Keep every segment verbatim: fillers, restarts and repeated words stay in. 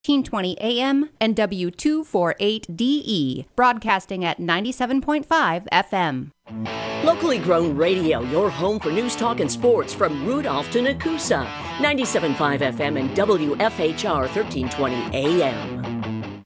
fifteen twenty A M and W two forty-eight D E, broadcasting at ninety-seven point five F M. Locally grown radio, your home for news, talk, and sports from Rudolph to Nakusa. ninety-seven point five F M and W F H R thirteen twenty A M.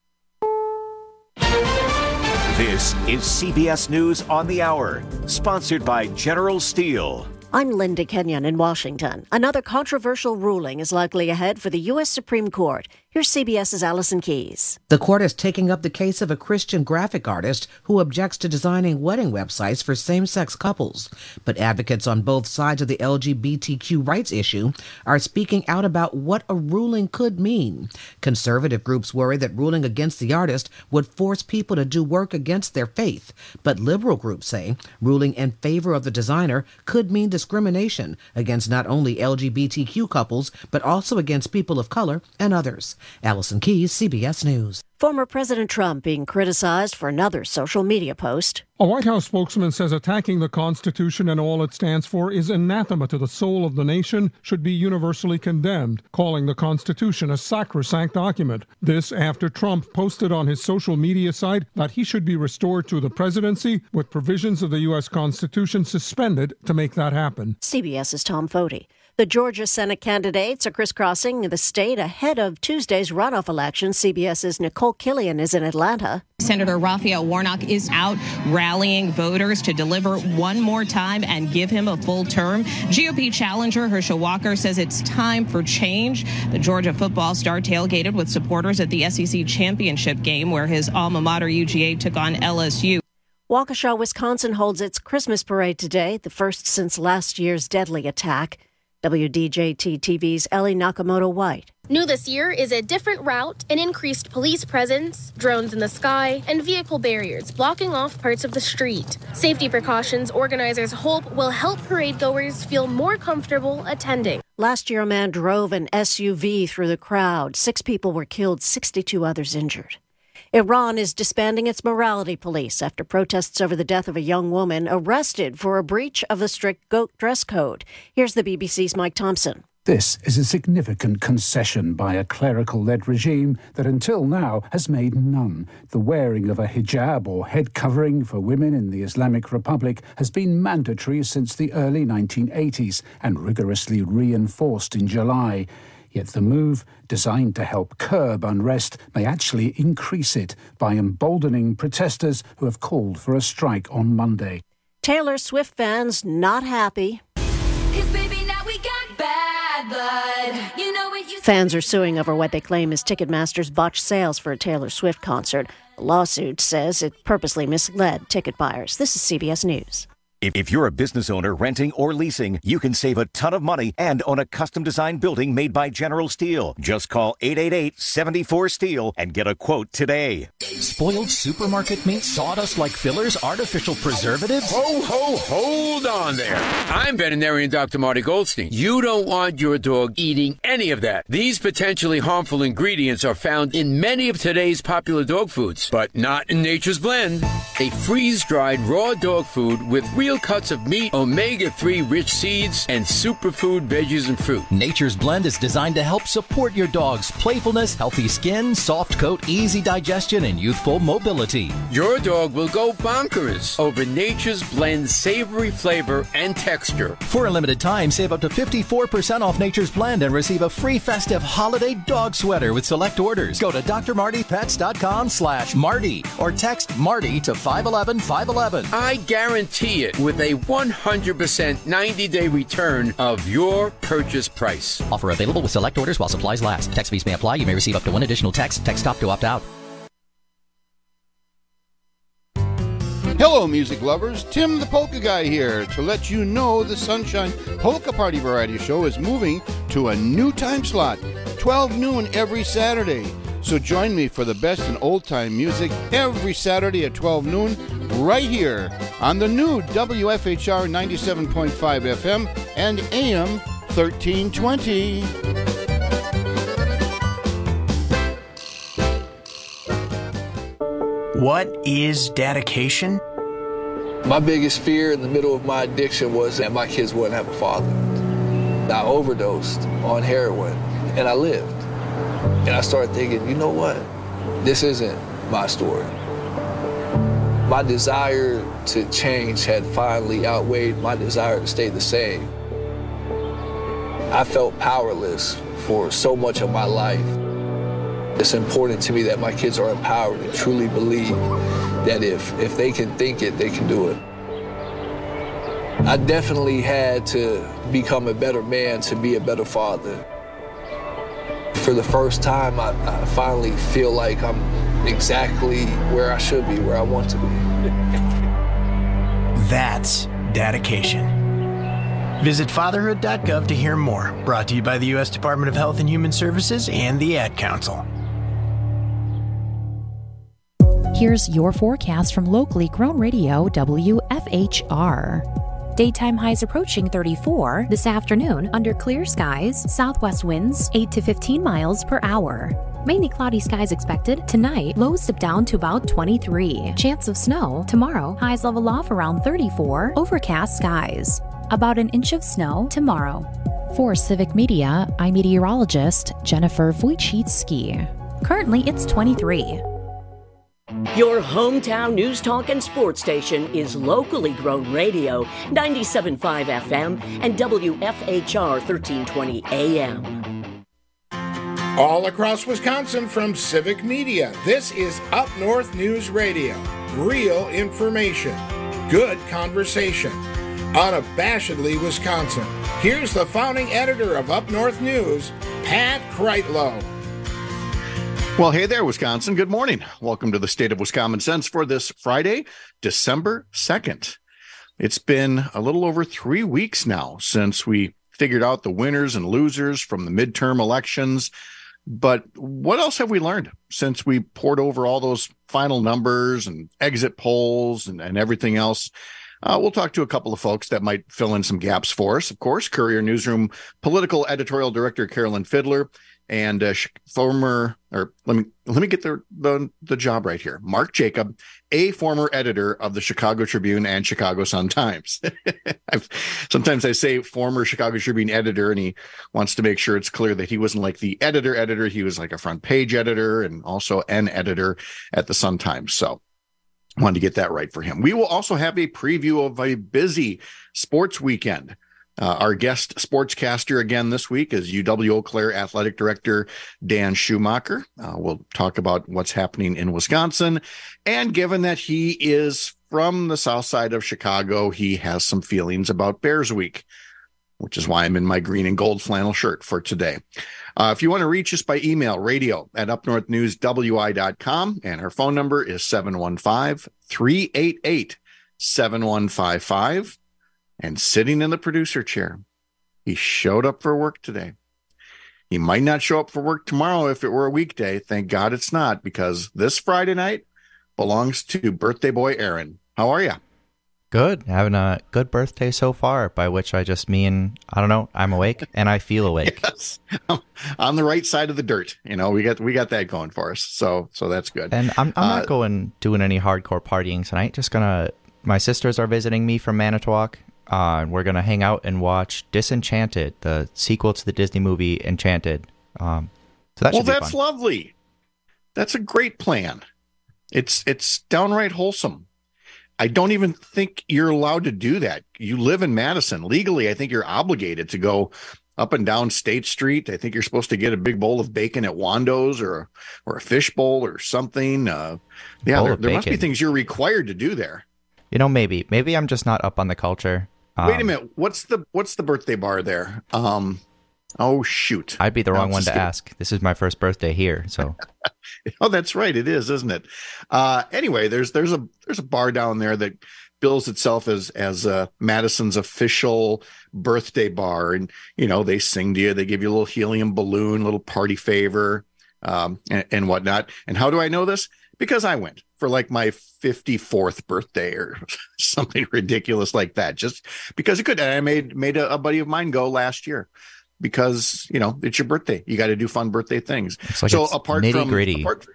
This is C B S News on the Hour, sponsored by General Steel. I'm Linda Kenyon in Washington. Another controversial ruling is likely ahead for the U S Supreme Court. Here's CBS's Allison Keyes. The court is taking up the case of a Christian graphic artist who objects to designing wedding websites for same-sex couples. But advocates on both sides of the L G B T Q rights issue are speaking out about what a ruling could mean. Conservative groups worry that ruling against the artist would force people to do work against their faith. But liberal groups say ruling in favor of the designer could mean discrimination against not only L G B T Q couples, but also against people of color and others. Allison Keyes, C B S News. Former President Trump being criticized for another social media post. A White House spokesman says attacking the Constitution and all it stands for is anathema to the soul of the nation, should be universally condemned, calling the Constitution a sacrosanct document. This after Trump posted on his social media site that he should be restored to the presidency, with provisions of the U S Constitution suspended to make that happen. CBS's Tom Foti. The Georgia Senate candidates are crisscrossing the state ahead of Tuesday's runoff election. CBS's Nicole Killian is in Atlanta. Senator Raphael Warnock is out rallying voters to deliver one more time and give him a full term. G O P challenger Herschel Walker says it's time for change. The Georgia football star tailgated with supporters at the S E C championship game where his alma mater U G A took on L S U. Waukesha, Wisconsin holds its Christmas parade today, the first since last year's deadly attack. W D J T T V's Ellie Nakamoto-White. New this year is a different route, an increased police presence, drones in the sky, and vehicle barriers blocking off parts of the street. Safety precautions organizers hope will help parade goers feel more comfortable attending. Last year, a man drove an S U V through the crowd. Six people were killed, sixty-two others injured. Iran is disbanding its morality police after protests over the death of a young woman arrested for a breach of the strict dress code. Here's the B B C's Mike Thompson. This is a significant concession by a clerical-led regime that until now has made none. The wearing of a hijab or head covering for women in the Islamic Republic has been mandatory since the early nineteen eighties and rigorously reinforced in July. Yet the move, designed to help curb unrest, may actually increase it by emboldening protesters who have called for a strike on Monday. Taylor Swift fans not happy. Baby, now we got bad blood. You know what you Fans are suing over what they claim is Ticketmaster's botched sales for a Taylor Swift concert. The lawsuit says it purposely misled ticket buyers. This is C B S News. If you're a business owner renting or leasing, you can save a ton of money and own a custom-designed building made by General Steel. Just call eight eight eight, seven four, STEEL and get a quote today. Spoiled supermarket meat, sawdust like fillers, artificial preservatives? Ho, ho, hold on there. I'm veterinarian Doctor Marty Goldstein. You don't want your dog eating any of that. These potentially harmful ingredients are found in many of today's popular dog foods, but not in Nature's Blend. A freeze-dried raw dog food with real cuts of meat, omega three rich seeds, and superfood veggies and fruit. Nature's Blend is designed to help support your dog's playfulness, healthy skin, soft coat, easy digestion, and youthful mobility. Your dog will go bonkers over Nature's Blend's savory flavor and texture. For a limited time, save up to fifty-four percent off Nature's Blend and receive a free festive holiday dog sweater with select orders. Go to D R Marty Pets dot com slash Marty or text Marty to five one one, five one one. I guarantee it with a one hundred percent ninety-day return of your purchase price. Offer available with select orders while supplies last. Text fees may apply. You may receive up to one additional text. Text stop to opt out. Hello, music lovers. Tim the Polka Guy here to let you know the Sunshine Polka Party Variety Show is moving to a new time slot, twelve noon every Saturday. So join me for the best in old-time music every Saturday at twelve noon right here on the new W F H R ninety-seven point five F M and A M thirteen twenty. What is dedication? My biggest fear in the middle of my addiction was that my kids wouldn't have a father. I overdosed on heroin, and I lived. And I started thinking, you know what? This isn't my story. My desire to change had finally outweighed my desire to stay the same. I felt powerless for so much of my life. It's important to me that my kids are empowered and truly believe that if, if they can think it, they can do it. I definitely had to become a better man to be a better father. For the first time, I, I finally feel like I'm exactly where I should be, where I want to be. That's dedication. Visit fatherhood dot gov to hear more. Brought to you by the U S Department of Health and Human Services and the Ad Council. Here's your forecast from locally grown radio W F H R. Daytime highs approaching thirty-four this afternoon under clear skies, southwest winds eight to fifteen miles per hour. Mainly cloudy skies expected. Tonight, lows dip down to about twenty-three. Chance of snow. Tomorrow, highs level off around thirty-four. Overcast skies. About an inch of snow tomorrow. For Civic Media, I'm meteorologist Jennifer Wojcicki. Currently, it's twenty-three. Your hometown news talk and sports station is locally grown radio, ninety-seven point five F M and W F H R thirteen twenty A M. All across Wisconsin from Civic Media, this is Up North News Radio. Real information, good conversation. Unabashedly Wisconsin. Here's the founding editor of Up North News, Pat Kreitlow. Well, hey there, Wisconsin. Good morning. Welcome to the State of Wisconsin Sense for this Friday, December second. It's been a little over three weeks now since we figured out the winners and losers from the midterm elections. But what else have we learned since we poured over all those final numbers and exit polls and, and everything else? Uh, we'll talk to a couple of folks that might fill in some gaps for us. Of course, Courier Newsroom political editorial director Carolyn Fiddler and uh, former, or let me let me get the, the the job right here. Mark Jacob, a former editor of the Chicago Tribune and Chicago Sun-Times. I've, sometimes I say former Chicago Tribune editor, and he wants to make sure it's clear that he wasn't like the editor editor. He was like a front page editor and also an editor at the Sun-Times. So wanted to get that right for him. We will also have a preview of a busy sports weekend. Uh, our guest sportscaster again this week is U W Eau Claire Athletic Director Dan Schumacher. Uh, we'll talk about what's happening in Wisconsin. And given that he is from the south side of Chicago, he has some feelings about Bears Week, which is why I'm in my green and gold flannel shirt for today. Uh, if you want to reach us by email, radio at up north news w i dot com, and our phone number is seven one five, three eight eight, seven one five five. And sitting in the producer chair, he showed up for work today. He might not show up for work tomorrow if it were a weekday. Thank God it's not, because this Friday night belongs to birthday boy Aaron. How are you? Good. Having a good birthday so far, by which I just mean, I don't know, I'm awake and I feel awake. Yes. On the right side of the dirt. You know, we got we got that going for us. So so that's good. And I'm I'm uh, not going doing any hardcore partying tonight. Just gonna, my sisters are visiting me from Manitowoc. Uh, and we're going to hang out and watch Disenchanted, the sequel to the Disney movie Enchanted. Um, so that well, should be that's fun. lovely. That's a great plan. It's it's downright wholesome. I don't even think you're allowed to do that. You live in Madison. Legally, I think you're obligated to go up and down State Street. I think you're supposed to get a big bowl of bacon at Wando's or or a fish bowl or something. Uh, yeah, there, there must be things you're required to do there. You know, maybe. Maybe I'm just not up on the culture. Um, Wait a minute. What's the what's the birthday bar there? Um, oh shoot! I'd be the wrong no, one to escape. ask. This is my first birthday here, so. Oh, that's right. It is, isn't it? Uh, anyway, there's there's a there's a bar down there that bills itself as as uh, Madison's official birthday bar, and you know they sing to you, they give you a little helium balloon, little party favor, um, and, and whatnot. And how do I know this? Because I went for like my fifty-fourth birthday or something ridiculous like that, just because it could. And I made made a, a buddy of mine go last year because, you know, it's your birthday. You got to do fun birthday things. It's like so it's apart nitty from gritty. apart,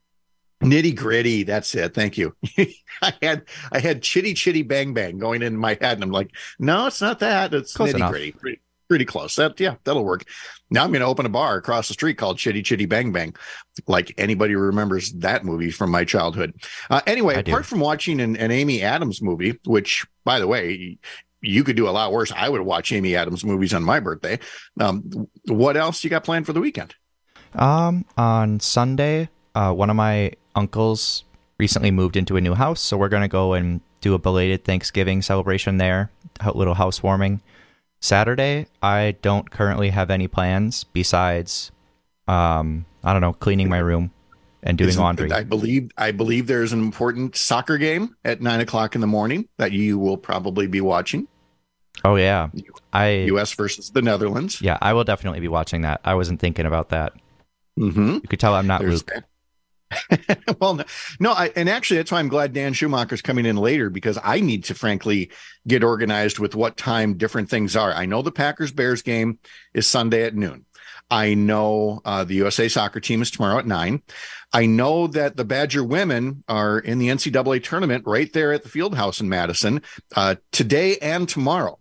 nitty gritty. That's it. Thank you. I had I had chitty chitty bang bang going in my head, and I'm like, no, it's not that. It's Close nitty enough. gritty. Pretty, pretty close. That yeah, that'll work. Now I'm going to open a bar across the street called Chitty Chitty Bang Bang, like anybody remembers that movie from my childhood. Uh, anyway, I apart do. from watching an, an Amy Adams movie, which, by the way, you could do a lot worse. I would watch Amy Adams movies on my birthday. Um, what else you got planned for the weekend? Um, on Sunday, uh, one of my uncles recently moved into a new house, so we're going to go and do a belated Thanksgiving celebration there, a little housewarming. Saturday, I don't currently have any plans besides, um, I don't know, cleaning my room and doing Isn't- laundry. I believe I believe there's an important soccer game at nine o'clock in the morning that you will probably be watching. Oh, yeah. I U S versus the Netherlands. Yeah, I will definitely be watching that. I wasn't thinking about that. Mm-hmm. You could tell I'm not There's Luke. well, no, no I, and actually, that's why I'm glad Dan Schumacher's coming in later, because I need to, frankly, get organized with what time different things are. I know the Packers-Bears game is Sunday at noon. I know uh, the U S A soccer team is tomorrow at nine. I know that the Badger women are in the N C double A tournament right there at the Fieldhouse in Madison uh, today and tomorrow.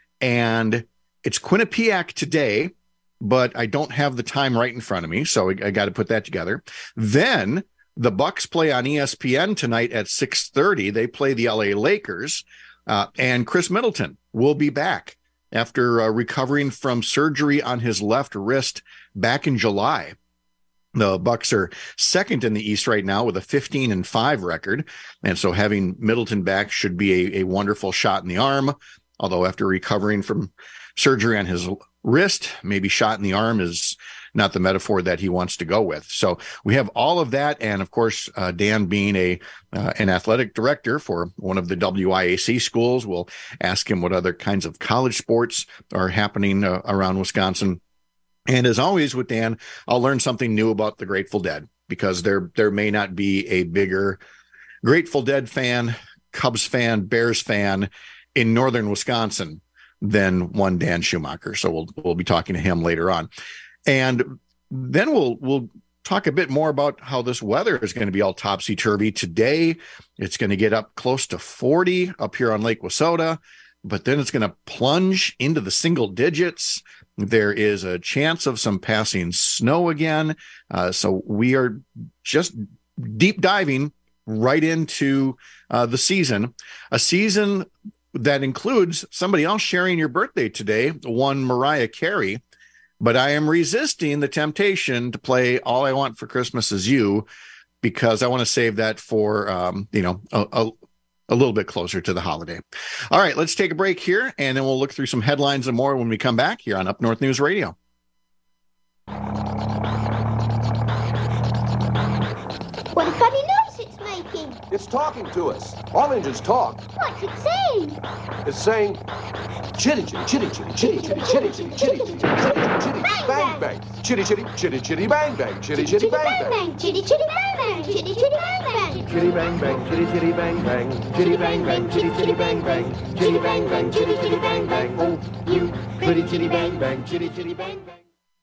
And it's Quinnipiac today, but I don't have the time right in front of me, so I, I got to put that together. Then the Bucks play on E S P N tonight at six thirty. They play the L A Lakers, uh, and Chris Middleton will be back after uh, recovering from surgery on his left wrist back in July. The Bucks are second in the East right now with a fifteen and five record, and so having Middleton back should be a, a wonderful shot in the arm. Although after recovering from surgery on his wrist, maybe shot in the arm is not the metaphor that he wants to go with. So we have all of that. And of course, uh, Dan being a uh, an athletic director for one of the W I A C schools, we'll ask him what other kinds of college sports are happening uh, around Wisconsin. And as always with Dan, I'll learn something new about the Grateful Dead, because there there may not be a bigger Grateful Dead fan, Cubs fan, Bears fan in northern Wisconsin than one Dan Schumacher. So we'll we'll be talking to him later on. And then we'll we'll talk a bit more about how this weather is going to be all topsy-turvy. Today, it's going to get up close to forty up here on Lake Wissota, but then it's going to plunge into the single digits. There is a chance of some passing snow again. Uh, so we are just deep diving right into uh, the season, a season that includes somebody else sharing your birthday today, one Mariah Carey. But I am resisting the temptation to play All I Want for Christmas Is You, because I want to save that for, um, you know, a, a, a little bit closer to the holiday. All right, let's take a break here, and then we'll look through some headlines and more when we come back here on Up North News Radio. What a funny noise it's making. It's talking to us. All engines talk. What's it saying? It's saying chitty chitty chitty chitty chitty chitty chitty chitty chitty chitty chitty bang bang chitty chitty chitty chitty bang bang chitty chitty bang bang Chitty chitty bang bang, chitty chitty bang bang. chitty bang bang chitty chitty bang bang chitty bang bang chitty chitty bang bang chitty bang bang chitty chitty bang bang. Oh, you pretty chitty bang bang chitty chitty bang bang.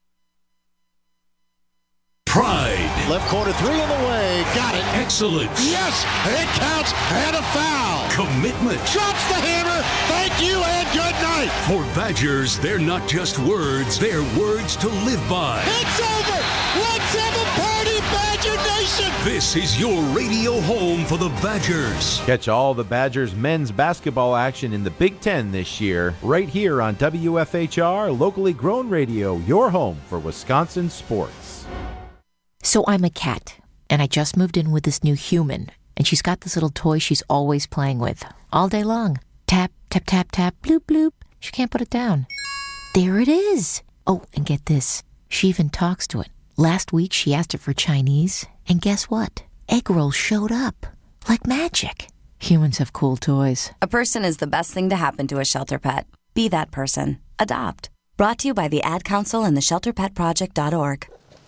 Pride. Left corner three in the way. Got it. Excellence. Yes, it counts, and a foul. Commitment. Drops the hammer. Thank you and good night. For Badgers, they're not just words, they're words to live by. It's over. Let's have a party, Badger Nation. This is your radio home for the Badgers. Catch all the Badgers men's basketball action in the Big Ten this year, right here on W F H R, locally grown radio, your home for Wisconsin sports. So I'm a cat, and I just moved in with this new human, and she's got this little toy she's always playing with, all day long. Tap, tap, tap, tap, bloop, bloop. She can't put it down. There it is. Oh, and get this. She even talks to it. Last week, she asked it for Chinese, and guess what? Egg rolls showed up. Like magic. Humans have cool toys. A person is the best thing to happen to a shelter pet. Be that person. Adopt. Brought to you by the Ad Council and the shelter pet project dot org.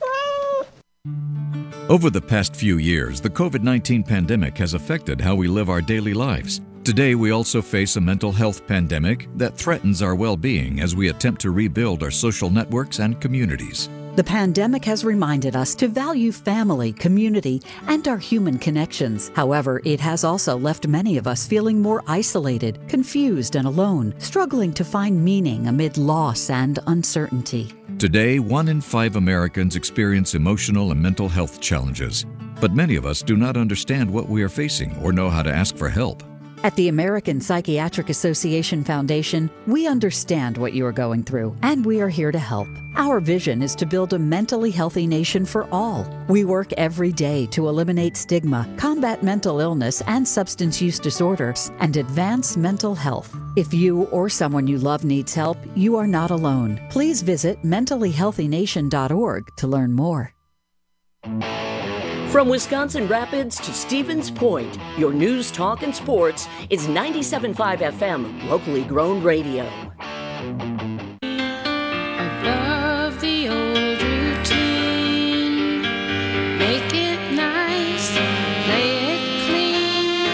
Over the past few years, the COVID nineteen pandemic has affected how we live our daily lives. Today, we also face a mental health pandemic that threatens our well-being as we attempt to rebuild our social networks and communities. The pandemic has reminded us to value family, community, and our human connections. However, it has also left many of us feeling more isolated, confused, and alone, struggling to find meaning amid loss and uncertainty. Today, one in five Americans experience emotional and mental health challenges. But many of us do not understand what we are facing or know how to ask for help. At the American Psychiatric Association Foundation, we understand what you are going through, and we are here to help. Our vision is to build a mentally healthy nation for all. We work every day to eliminate stigma, combat mental illness and substance use disorders, and advance mental health. If you or someone you love needs help, you are not alone. Please visit mentally healthy nation dot org to learn more. From Wisconsin Rapids to Stevens Point, your news, talk, and sports is ninety-seven point five F M, locally grown radio. Above the old routine, make it nice, play it clean,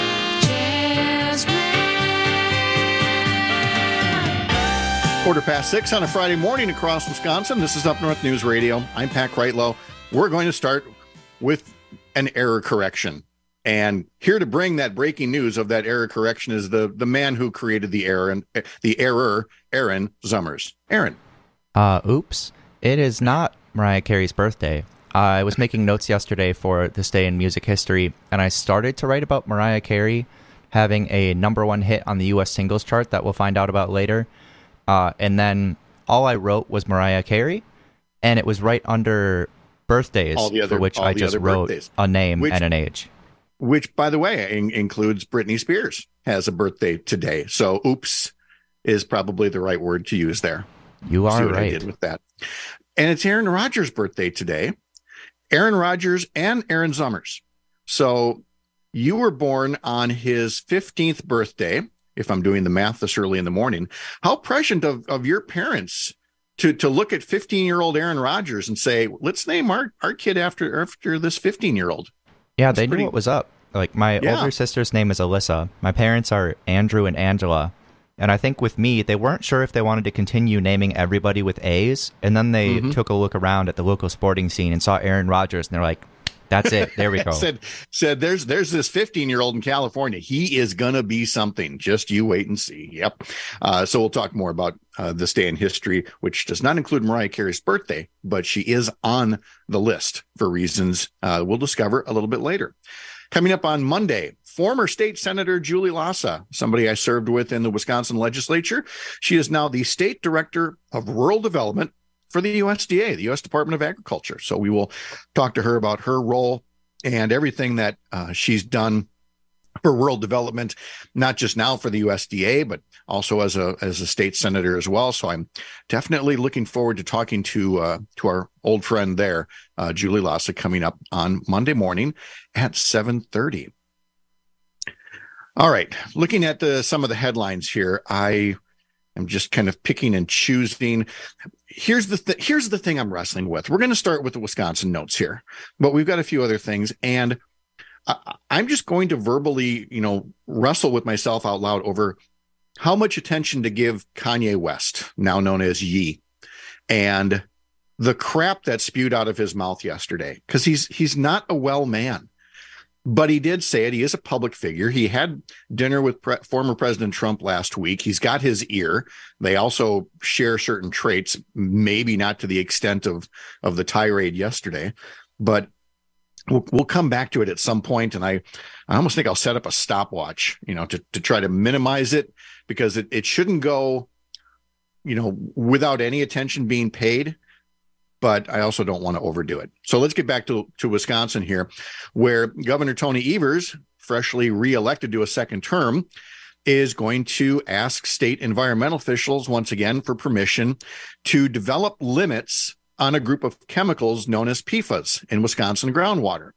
Jazzman. Quarter past six on a Friday morning across Wisconsin. This is Up North News Radio. I'm Pat Kreitlow. We're going to start with an error correction. And here to bring that breaking news of that error correction is the the man who created the error and the error, Aaron Zummers. Aaron. Uh, oops. It is not Mariah Carey's birthday. Uh, I was making notes yesterday for This Day in Music History, and I started to write about Mariah Carey having a number one hit on the U S singles chart that we'll find out about later. Uh, and then all I wrote was Mariah Carey, and it was right under birthdays, other, for which I just wrote birthdays. a name which, and an age. Which, by the way, in, includes Britney Spears has a birthday today. So, oops is probably the right word to use there. You are See what right. I did with that. And it's Aaron Rodgers' birthday today. Aaron Rodgers and Aaron Zummers. So, you were born on his fifteenth birthday, if I'm doing the math this early in the morning. How prescient of, of your parents To, to look at fifteen-year-old Aaron Rodgers and say, let's name our, our kid after after this fifteen-year-old. Yeah, That's they pretty... knew what was up. Like, my yeah. older sister's name is Alyssa. My parents are Andrew and Angela. And I think with me, they weren't sure if they wanted to continue naming everybody with A's. And then they mm-hmm. took a look around at the local sporting scene and saw Aaron Rodgers. And they're like, that's it. There we go. said, said there's there's this fifteen-year-old in California. He is going to be something. Just you wait and see. Yep. Uh, so we'll talk more about uh, this day in history, which does not include Mariah Carey's birthday, but she is on the list for reasons uh, we'll discover a little bit later. Coming up on Monday, former state senator Julie Lassa, somebody I served with in the Wisconsin legislature. She is now the state director of rural development for the U S D A, the U S Department of Agriculture. So we will talk to her about her role and everything that uh, she's done for rural development, not just now for the U S D A, but also as a as a state senator as well. So I'm definitely looking forward to talking to uh, to our old friend there, uh, Julie Lassa, coming up on Monday morning at seven thirty. All right, looking at the, some of the headlines here, I am just kind of picking and choosing. Here's the th- here's the thing I'm wrestling with. We're going to start with the Wisconsin notes here, but we've got a few other things, and I- I'm just going to verbally, you know, wrestle with myself out loud over how much attention to give Kanye West, now known as Ye, and the crap that spewed out of his mouth yesterday, because he's he's not a well man. But he did say it. He is a public figure. He had dinner with pre- former President Trump last week. He's got his ear. They also share certain traits, maybe not to the extent of, of the tirade yesterday, but we'll, we'll come back to it at some point. And I, I almost think I'll set up a stopwatch, you know, to, to try to minimize it, because it, it shouldn't go, you know, without any attention being paid. But I also don't want to overdo it. So let's get back to, to Wisconsin here, where Governor Tony Evers, freshly reelected to a second term, is going to ask state environmental officials once again for permission to develop limits on a group of chemicals known as P F A S in Wisconsin groundwater.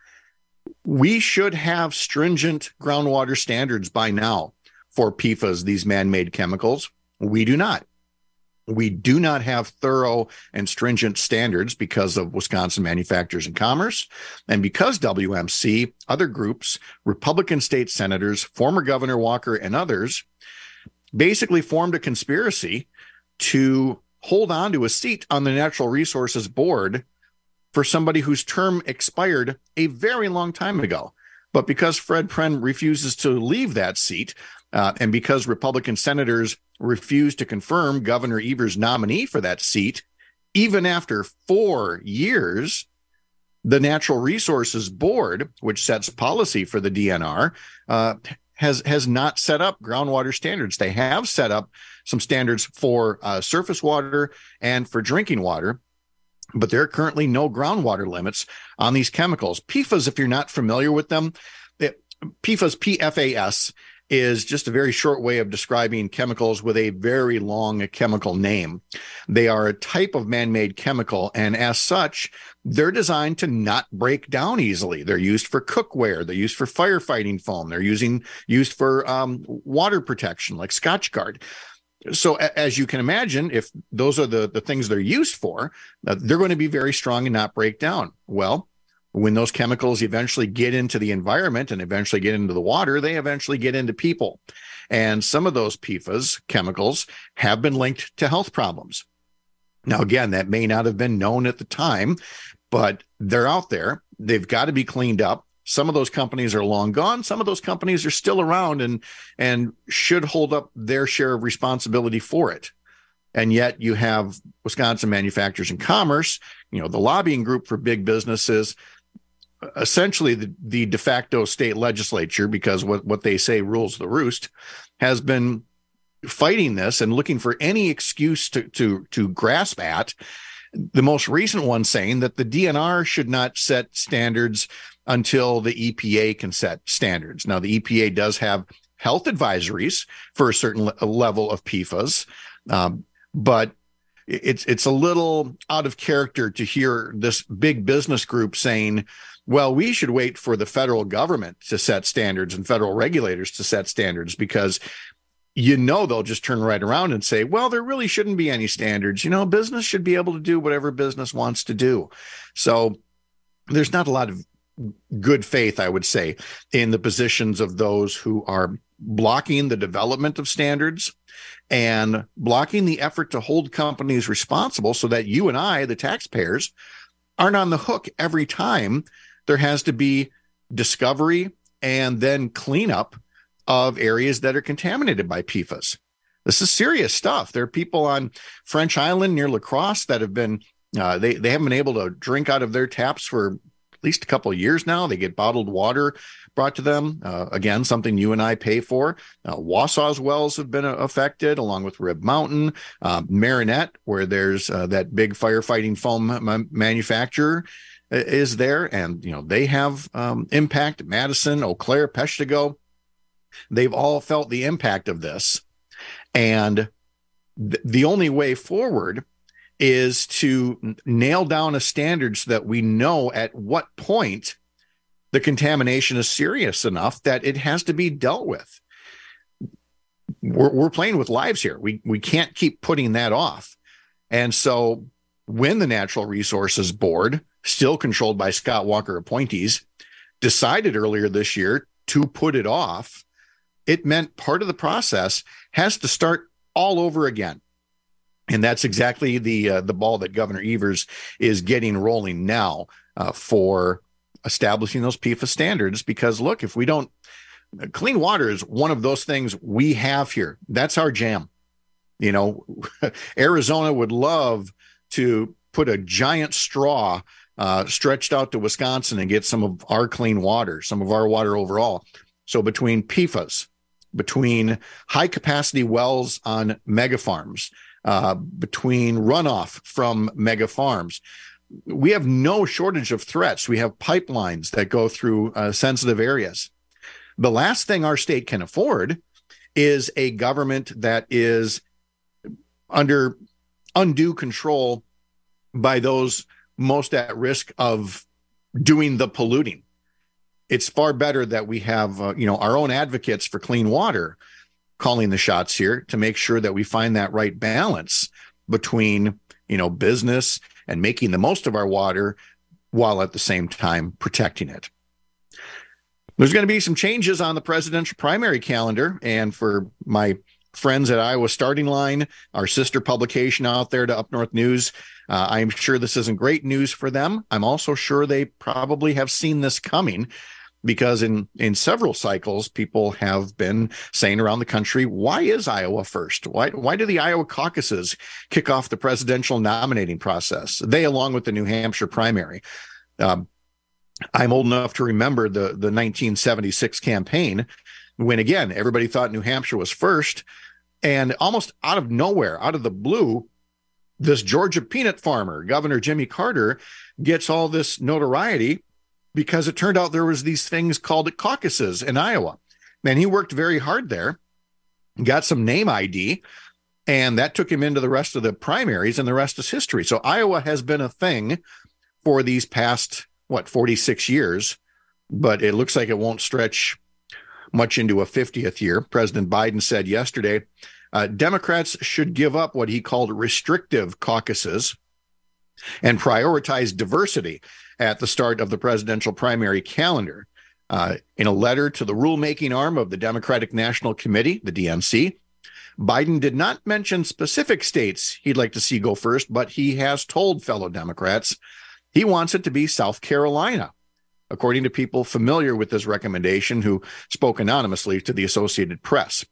We should have stringent groundwater standards by now for P F A S, these man-made chemicals. We do not. We do not have thorough and stringent standards because of Wisconsin Manufacturers and Commerce, and because W M C, other groups, Republican state senators, former Governor Walker, and others basically formed a conspiracy to hold on to a seat on the Natural Resources Board for somebody whose term expired a very long time ago. But because Fred Pren refuses to leave that seat, uh, and because Republican senators refuse to confirm Governor Evers' nominee for that seat, even after four years, the Natural Resources Board, which sets policy for the D N R, uh, has has not set up groundwater standards. They have set up some standards for uh, surface water and for drinking water, but there are currently no groundwater limits on these chemicals. P F A S, if you're not familiar with them, it, P F A S, P F A S, is just a very short way of describing chemicals with a very long chemical name. They are a type of man-made chemical, and as such, they're designed to not break down easily. They're used for cookware. They're used for firefighting foam. They're using used for um, water protection, like Scotchgard. So as you can imagine, if those are the, the things they're used for, uh, they're going to be very strong and not break down. Well, when those chemicals eventually get into the environment and eventually get into the water, they eventually get into people. And some of those P F A S chemicals have been linked to health problems. Now, again, that may not have been known at the time, but they're out there. They've got to be cleaned up. Some of those companies are long gone. Some of those companies are still around and, and should hold up their share of responsibility for it. And yet you have Wisconsin Manufacturers and Commerce, you know, the lobbying group for big businesses, essentially the, the de facto state legislature, because what, what they say rules the roost, has been fighting this and looking for any excuse to, to, to grasp at. The most recent one saying that the D N R should not set standards until the E P A can set standards. Now, the E P A does have health advisories for a certain le- level of P F A S, um, but it's it's a little out of character to hear this big business group saying, well, we should wait for the federal government to set standards and federal regulators to set standards, because you know they'll just turn right around and say, well, there really shouldn't be any standards. You know, business should be able to do whatever business wants to do. So there's not a lot of good faith, I would say, in the positions of those who are blocking the development of standards and blocking the effort to hold companies responsible so that you and I, the taxpayers, aren't on the hook every time there has to be discovery and then cleanup of areas that are contaminated by P F A S. This is serious stuff. There are people on French Island near La Crosse that have been, uh, they, they haven't been able to drink out of their taps for at least a couple of years now. They get bottled water brought to them. Uh, again, something you and I pay for. Uh, Wausau's wells have been uh, affected, along with Rib Mountain, uh, Marinette, where there's uh, that big firefighting foam ma- manufacturer uh, is there. And, you know, they have um, impact. Madison, Eau Claire, Peshtigo. They've all felt the impact of this. And th- the only way forward is to nail down a standard so that we know at what point the contamination is serious enough that it has to be dealt with. We're, we're playing with lives here. We, we can't keep putting that off. And so when the Natural Resources Board, still controlled by Scott Walker appointees, decided earlier this year to put it off, it meant part of the process has to start all over again. And that's exactly the uh, the ball that Governor Evers is getting rolling now uh, for establishing those P F A S standards. Because, look, if we don't, clean water is one of those things we have here. That's our jam. You know, Arizona would love to put a giant straw uh, stretched out to Wisconsin and get some of our clean water, some of our water overall. So between P F A S, between high capacity wells on mega farms, uh, between runoff from mega farms, we have no shortage of threats. We have pipelines that go through uh, sensitive areas. The last thing our state can afford is a government that is under undue control by those most at risk of doing the polluting. It's far better that we have, uh, you know, our own advocates for clean water calling the shots here to make sure that we find that right balance between, you know, business and making the most of our water while at the same time protecting it. There's going to be some changes on the presidential primary calendar. And for my friends at Iowa Starting Line, our sister publication out there to Up North News. Uh, I'm sure this isn't great news for them. I'm also sure they probably have seen this coming, because in, in several cycles, people have been saying around the country, why is Iowa first? Why, why do the Iowa caucuses kick off the presidential nominating process? They, along with the New Hampshire primary. Um, I'm old enough to remember the, the nineteen seventy-six campaign, when, again, everybody thought New Hampshire was first. And almost out of nowhere, out of the blue, this Georgia peanut farmer, Governor Jimmy Carter, gets all this notoriety because it turned out there was these things called caucuses in Iowa. And he worked very hard there, got some name I D, and that took him into the rest of the primaries, and the rest is history. So Iowa has been a thing for these past, what, forty-six years, but it looks like it won't stretch much into a fiftieth year. President Biden said yesterday, uh, Democrats should give up what he called restrictive caucuses and prioritize diversity at the start of the presidential primary calendar. Uh, in a letter to the rulemaking arm of the Democratic National Committee, the D N C, Biden did not mention specific states he'd like to see go first, but he has told fellow Democrats he wants it to be South Carolina, according to people familiar with this recommendation who spoke anonymously to the Associated Press.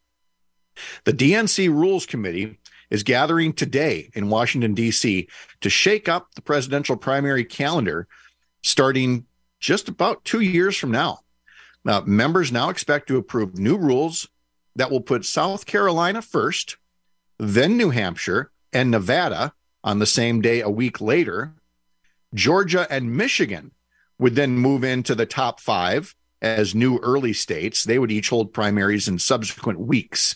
The D N C Rules Committee is gathering today in Washington, D C to shake up the presidential primary calendar starting just about two years from now. Now, members now expect to approve new rules that will put South Carolina first, then New Hampshire and Nevada on the same day a week later. Georgia and Michigan would then move into the top five as new early states. They would each hold primaries in subsequent weeks.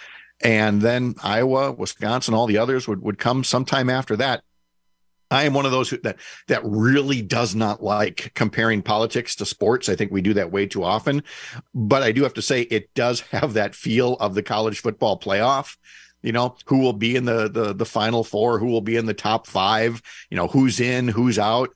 And then Iowa, Wisconsin, all the others would, would come sometime after that. I am one of those who, that that really does not like comparing politics to sports. I think we do that way too often. But I do have to say it does have that feel of the college football playoff. You know, who will be in the, the, the Final Four, who will be in the top five, you know, who's in, who's out.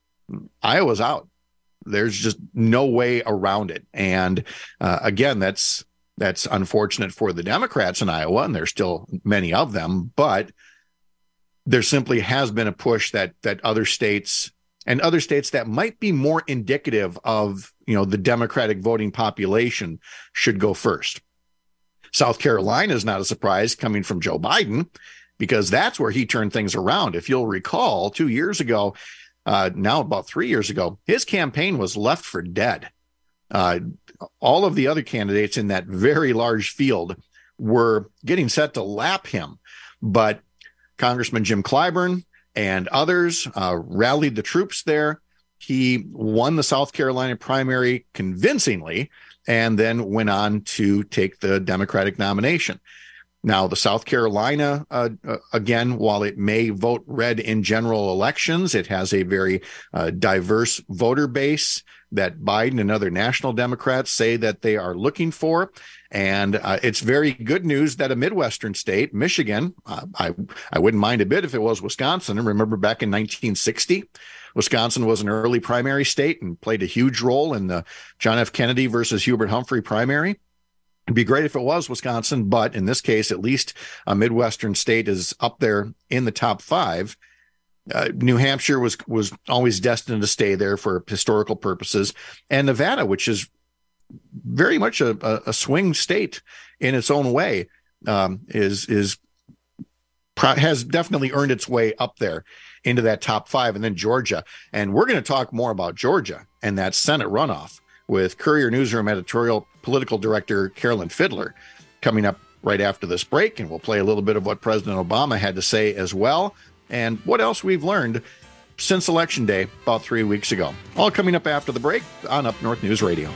Iowa's out. There's just no way around it. And uh, again, that's that's unfortunate for the Democrats in Iowa, and there's still many of them, but there simply has been a push that that other states and other states that might be more indicative of, you know, the Democratic voting population should go first. South Carolina is not a surprise coming from Joe Biden, because that's where he turned things around. If you'll recall, two years ago, uh, now about three years ago, his campaign was left for dead. Uh, all of the other candidates in that very large field were getting set to lap him. But Congressman Jim Clyburn and others uh, rallied the troops there. He won the South Carolina primary convincingly, and then went on to take the Democratic nomination. Now, the South Carolina, uh, uh, again, while it may vote red in general elections, it has a very uh, diverse voter base that Biden and other national Democrats say that they are looking for. And uh, it's very good news that a Midwestern state, Michigan, uh, I, I wouldn't mind a bit if it was Wisconsin. Remember back in nineteen sixty, Wisconsin was an early primary state and played a huge role in the John F. Kennedy versus Hubert Humphrey primary. It'd be great if it was Wisconsin, but in this case, at least a Midwestern state is up there in the top five. Uh, New Hampshire was was always destined to stay there for historical purposes, and Nevada, which is very much a, a, a swing state in its own way, um, is is has definitely earned its way up there into that top five. And then Georgia, and we're going to talk more about Georgia and that Senate runoff with Courier Newsroom editorial political director Carolyn Fiddler coming up right after this break, and we'll play a little bit of what President Obama had to say as well, and what else we've learned since Election Day about three weeks ago. All coming up after the break on Up North News Radio.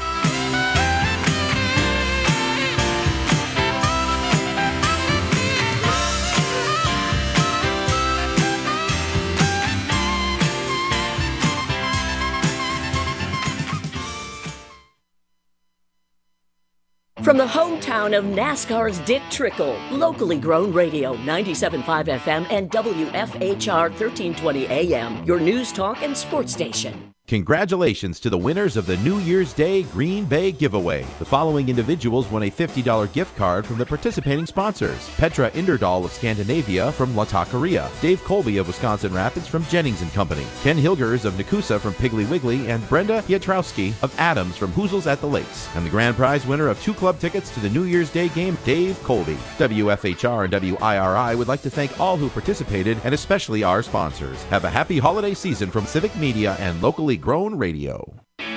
From the hometown of NASCAR's Dick Trickle, locally grown radio, ninety-seven point five F M and W F H R thirteen twenty A M, your news talk and sports station. Congratulations to the winners of the New Year's Day Green Bay giveaway. The following individuals won a fifty dollars gift card from the participating sponsors. Petra Inderdahl of Scandinavia from La Taqueria, Dave Colby of Wisconsin Rapids from Jennings and Company, Ken Hilgers of Nakusa from Piggly Wiggly, and Brenda Pietrowski of Adams from Hoozles at the Lakes. And the grand prize winner of two club tickets to the New Year's Day game, Dave Colby. W F H R and W I R I would like to thank all who participated and especially our sponsors. Have a happy holiday season from Civic Media and locally grown radio.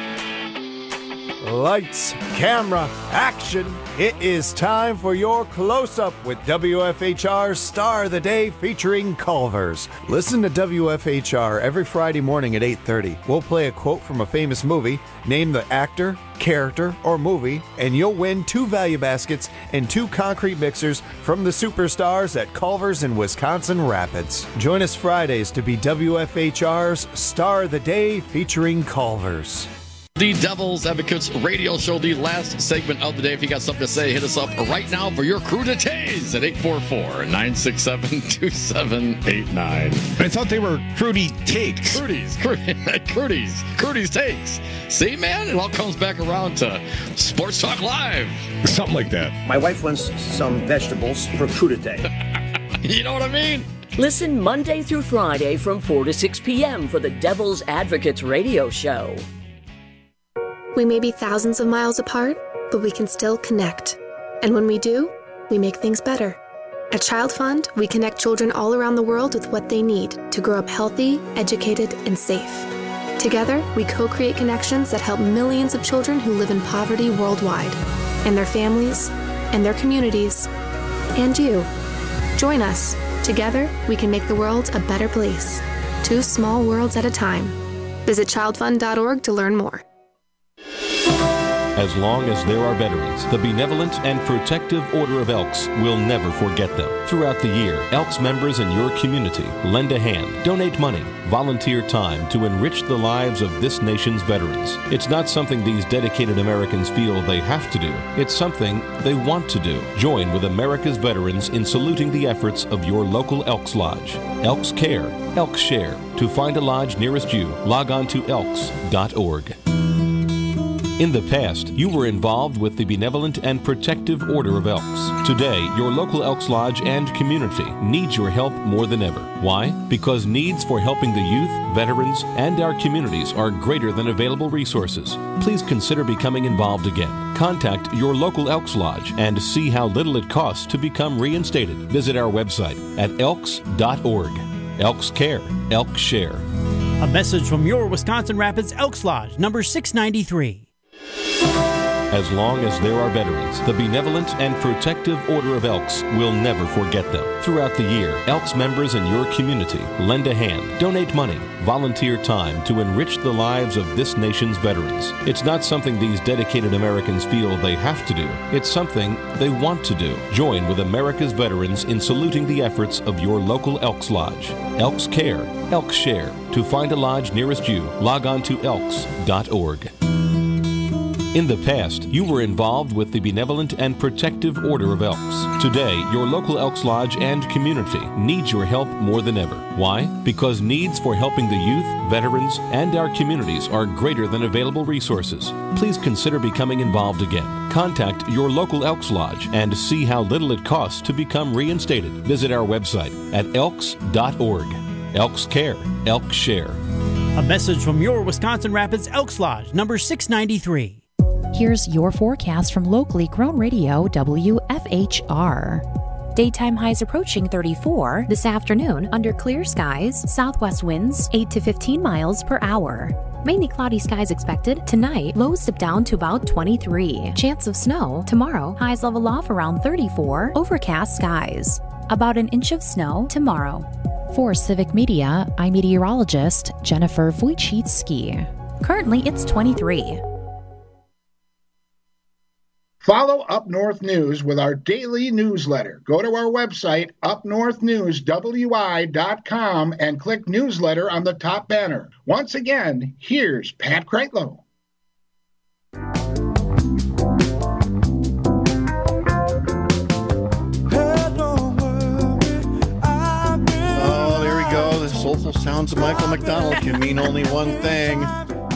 Lights, camera, action. It is time for your close-up with W F H R's Star of the Day featuring Culver's. Listen to W F H R every Friday morning at eight thirty. We'll play a quote from a famous movie, name the actor, character, or movie, and you'll win two value baskets and two concrete mixers from the superstars at Culver's in Wisconsin Rapids. Join us Fridays to be W F H R's Star of the Day featuring Culver's. The Devil's Advocates radio show, the last segment of the day. If you got something to say, hit us up right now for your crew to tase at eight four four, nine six seven, two seven eight nine. I thought they were Crudy Takes. Crudy's, Crudy's, Crudy's Takes. See, man, it all comes back around to Sports Talk Live. Something like that. My wife wants some vegetables for crudité. You know what I mean? Listen Monday through Friday from four to six p.m. for the Devil's Advocates radio show. We may be thousands of miles apart, but we can still connect. And when we do, we make things better. At Child Fund, we connect children all around the world with what they need to grow up healthy, educated, and safe. Together, we co-create connections that help millions of children who live in poverty worldwide, and their families, and their communities, and you. Join us. Together, we can make the world a better place. Two small worlds at a time. Visit child fund dot org to learn more. As long as there are veterans, the Benevolent and Protective Order of Elks will never forget them. Throughout the year, Elks members in your community lend a hand, donate money, volunteer time to enrich the lives of this nation's veterans. It's not something these dedicated Americans feel they have to do. It's something they want to do. Join with America's veterans in saluting the efforts of your local Elks Lodge. Elks Care, Elks Share. To find a lodge nearest you, log on to elks dot org. In the past, you were involved with the Benevolent and Protective Order of Elks. Today, your local Elks Lodge and community needs your help more than ever. Why? Because needs for helping the youth, veterans, and our communities are greater than available resources. Please consider becoming involved again. Contact your local Elks Lodge and see how little it costs to become reinstated. Visit our website at elks dot org. Elks Care, Elks Share. A message from your Wisconsin Rapids Elks Lodge, number six ninety-three. As long as there are veterans, the Benevolent and Protective Order of Elks will never forget them. Throughout the year, Elks members in your community lend a hand, donate money, volunteer time to enrich the lives of this nation's veterans. It's not something these dedicated Americans feel they have to do. It's something they want to do. Join with America's veterans in saluting the efforts of your local Elks Lodge. Elks Care, Elks Share. To find a lodge nearest you, log on to elks dot org. In the past, you were involved with the Benevolent and Protective Order of Elks. Today, your local Elks Lodge and community needs your help more than ever. Why? Because needs for helping the youth, veterans, and our communities are greater than available resources. Please consider becoming involved again. Contact your local Elks Lodge and see how little it costs to become reinstated. Visit our website at elks dot org. Elks Care, Elks Share. A message from your Wisconsin Rapids Elks Lodge, number six ninety-three. Here's your forecast from locally grown radio W F H R. Daytime highs approaching thirty-four this afternoon under clear skies, southwest winds eight to fifteen miles per hour. Mainly cloudy skies expected. Tonight, lows dip down to about twenty-three. Chance of snow. Tomorrow, highs level off around thirty-four. Overcast skies. About an inch of snow tomorrow. For Civic Media, I'm meteorologist Jennifer Wojcicki. Currently, it's twenty-three. Follow Up North News with our daily newsletter. Go to our website, up north news w i dot com, and click newsletter on the top banner. Once again, here's Pat Kreitlow. Oh, there we go. The soulful sounds of Michael McDonald can mean only one thing.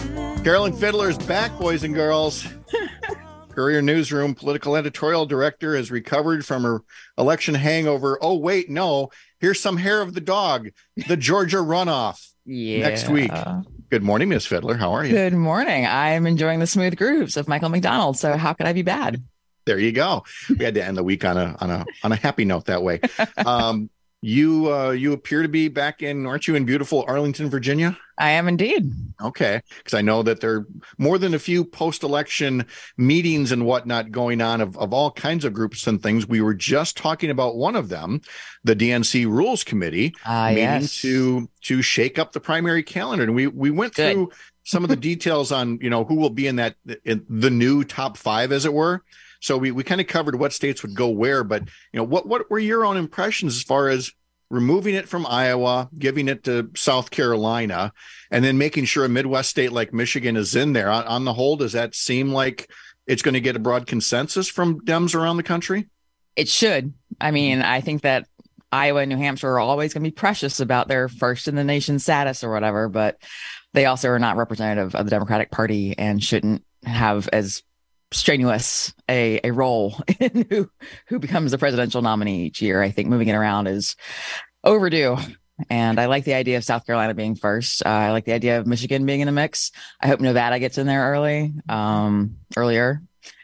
Carolyn Fiddler's back, boys and girls. Courier Newsroom political editorial director has recovered from her election hangover. Oh, wait, no. Here's some hair of the dog. The Georgia runoff. Yeah. Next week. Good morning, Miss Fiddler. How are you? Good morning. I'm enjoying the smooth grooves of Michael McDonald. So how could I be bad? There you go. We had to end the week on a on a on a happy note that way. Um, you uh, you appear to be back in, aren't you, in beautiful Arlington, Virginia? I am indeed. Okay, because I know that there are more than a few post-election meetings and whatnot going on of, of all kinds of groups and things. We were just talking about one of them, the D N C Rules Committee, uh, meeting yes. to to shake up the primary calendar, and we we went Good. through some of the details on, you know, who will be in that in the new top five, as it were. So we we kind of covered what states would go where, but you know, what what were your own impressions as far as removing it from Iowa, giving it to South Carolina, and then making sure a Midwest state like Michigan is in there? On, on the whole, does that seem like it's going to get a broad consensus from Dems around the country? It should. I mean, I think that Iowa and New Hampshire are always going to be precious about their first in the nation status or whatever, but they also are not representative of the Democratic Party and shouldn't have as strenuous a, a role in who, who becomes the presidential nominee each year. I think moving it around is overdue. And I like the idea of South Carolina being first. Uh, I like the idea of Michigan being in the mix. I hope Nevada gets in there early, um, earlier.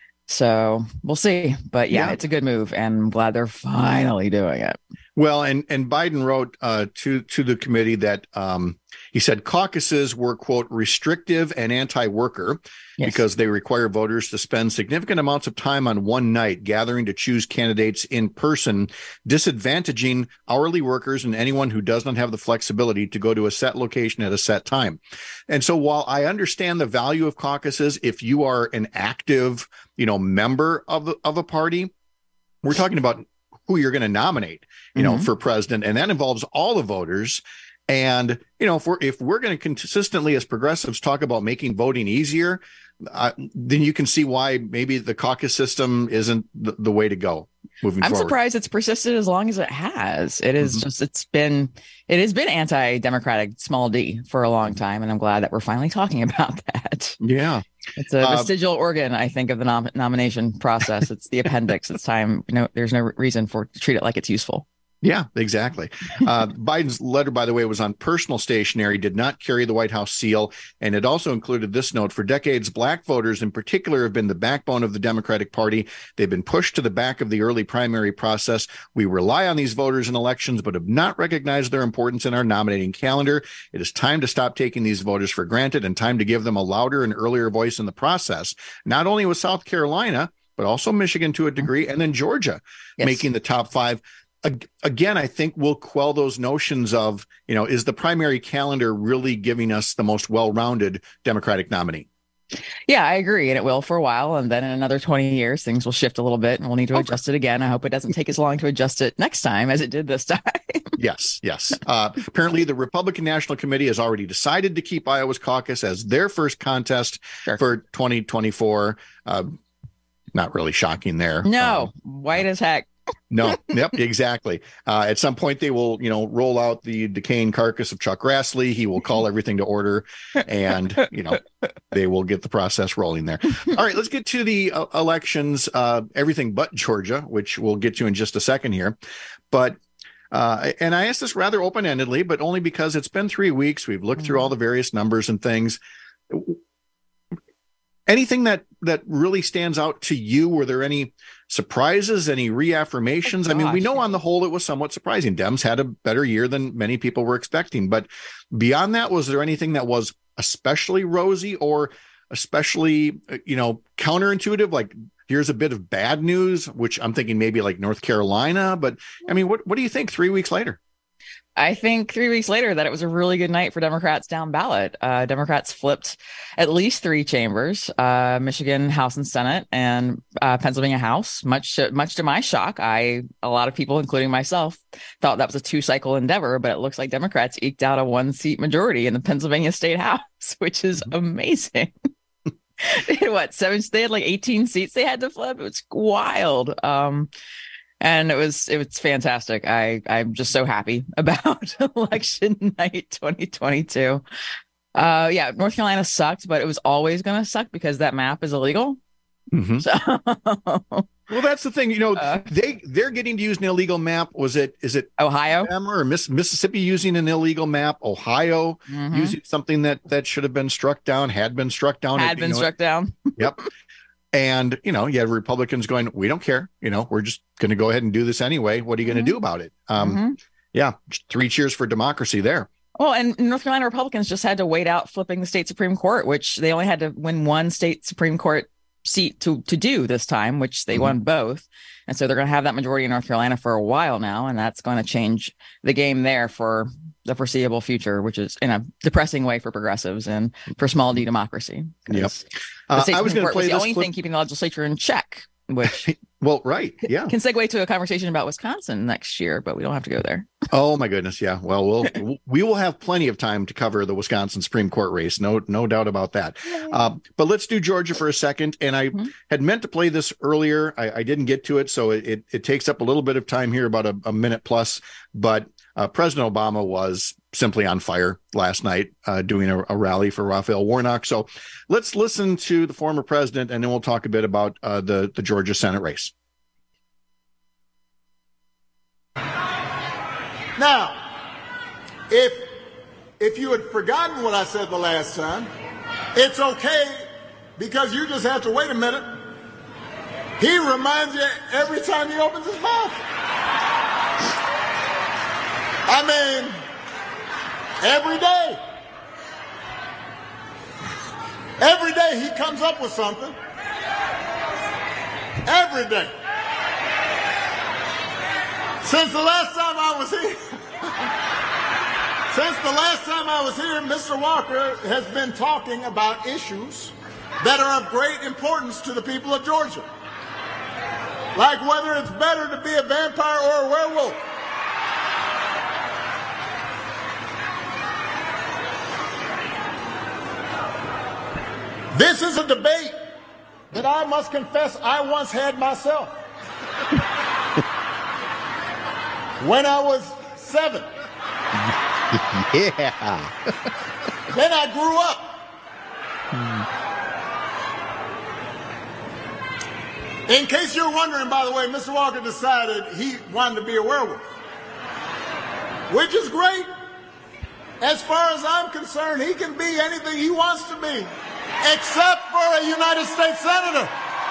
So we'll see. But yeah, yeah, it's a good move, and I'm glad they're finally doing it. Well, and and Biden wrote uh, to to the committee that um, he said caucuses were, quote, restrictive and anti-worker yes. because they require voters to spend significant amounts of time on one night gathering to choose candidates in person, disadvantaging hourly workers and anyone who does not have the flexibility to go to a set location at a set time. And so while I understand the value of caucuses, if you are an active, you know, member of the, of a party, we're talking about who you're going to nominate, you know, mm-hmm. for president. And that involves all the voters. And, you know, if we're, if we're going to consistently as progressives talk about making voting easier, uh, then you can see why maybe the caucus system isn't the, the way to go moving I'm forward. I'm surprised it's persisted as long as it has. It is mm-hmm. just, it's been, it has been anti-democratic, small d, for a long time. And I'm glad that we're finally talking about that. Yeah. It's a uh, vestigial organ, I think, of the nom- nomination process. It's the appendix. It's time. You know, there's no reason for to treat it like it's useful. Yeah, exactly. Uh, Biden's letter, by the way, was on personal stationery, did not carry the White House seal. And it also included this note: for decades, black voters in particular have been the backbone of the Democratic Party. They've been pushed to the back of the early primary process. We rely on these voters in elections, but have not recognized their importance in our nominating calendar. It is time to stop taking these voters for granted and time to give them a louder and earlier voice in the process, not only with South Carolina, but also Michigan to a degree, and then Georgia yes. making the top five. Again, I think we'll quell those notions of, you know, is the primary calendar really giving us the most well-rounded Democratic nominee? Yeah, I agree. And it will for a while. And then in another twenty years, things will shift a little bit and we'll need to okay. adjust it again. I hope it doesn't take as long to adjust it next time as it did this time. Yes, yes. Uh, apparently, the Republican National Committee has already decided to keep Iowa's caucus as their first contest sure. for twenty twenty-four. Uh, not really shocking there. No, um, white as heck. No, yep, exactly. Uh, at some point, they will, you know, roll out the decaying carcass of Chuck Grassley. He will call everything to order, and you know, they will get the process rolling there. All right, let's get to the uh, elections. Uh, everything but Georgia, which we'll get to in just a second here. But uh, and I asked this rather open-endedly, but only because it's been three weeks. We've looked through all the various numbers and things. Anything that that really stands out to you? Were there any surprises, any reaffirmations? Oh, I mean, we know on the whole it was somewhat surprising. Dems had a better year than many people were expecting. But beyond that, was there anything that was especially rosy or especially, you know, counterintuitive? Like, here's a bit of bad news, which I'm thinking maybe like North Carolina. But I mean, what what do you think three weeks later? I think three weeks later that it was a really good night for Democrats down ballot. Uh, Democrats flipped at least three chambers, uh, Michigan House and Senate, and uh, Pennsylvania House. Much to, much to my shock, I a lot of people, including myself, thought that was a two-cycle endeavor, but it looks like Democrats eked out a one-seat majority in the Pennsylvania State House, which is amazing. They had, what, seven? They had like eighteen seats they had to flip. It was wild. Um, And it was it was fantastic. I, I'm just so happy about election night twenty twenty-two. Uh, yeah, North Carolina sucked, but it was always going to suck because that map is illegal. Mm-hmm. So, well, that's the thing. You know, uh, they they're getting to use an illegal map. Was it is it Ohio or Miss, Mississippi using an illegal map? Ohio mm-hmm. using something that that should have been struck down, had been struck down, had been struck it. down. Yep. And you know, you have Republicans going, we don't care. You know, we're just going to go ahead and do this anyway. What are you going to mm-hmm. do about it? Um, mm-hmm. Yeah, three cheers for democracy there. Well, and North Carolina Republicans just had to wait out flipping the state Supreme Court, which they only had to win one state Supreme Court seat to to do this time, which they mm-hmm. won both. And so they're going to have that majority in North Carolina for a while now. And that's going to change the game there for the foreseeable future, which is in a depressing way for progressives and for small D democracy. Yep. Uh, the state I was going to play was the only clip. thing keeping the legislature in check, which well, right. Yeah. can segue to a conversation about Wisconsin next year, but we don't have to go there. Oh, my goodness. Yeah. Well, we'll we will have plenty of time to cover the Wisconsin Supreme Court race. No, no doubt about that. Uh, but let's do Georgia for a second. And I mm-hmm. had meant to play this earlier. I, I didn't get to it. So it, it, it takes up a little bit of time here, about a, a minute plus. But uh, President Obama was simply on fire last night uh, doing a, a rally for Raphael Warnock. So let's listen to the former president, and then we'll talk a bit about uh, the, the Georgia Senate race. Now, if if you had forgotten what I said the last time, it's okay, because you just have to wait a minute. He reminds you every time he opens his mouth. I mean, every day. Every day he comes up with something. Every day. Since the last time I was here, since the last time I was here, Mister Walker has been talking about issues that are of great importance to the people of Georgia. Like whether it's better to be a vampire or a werewolf. This is a debate that I must confess I once had myself. When I was seven. Yeah. Then I grew up. Hmm. In case you're wondering, by the way, Mister Walker decided he wanted to be a werewolf. Which is great. As far as I'm concerned, he can be anything he wants to be, except for a United States Senator.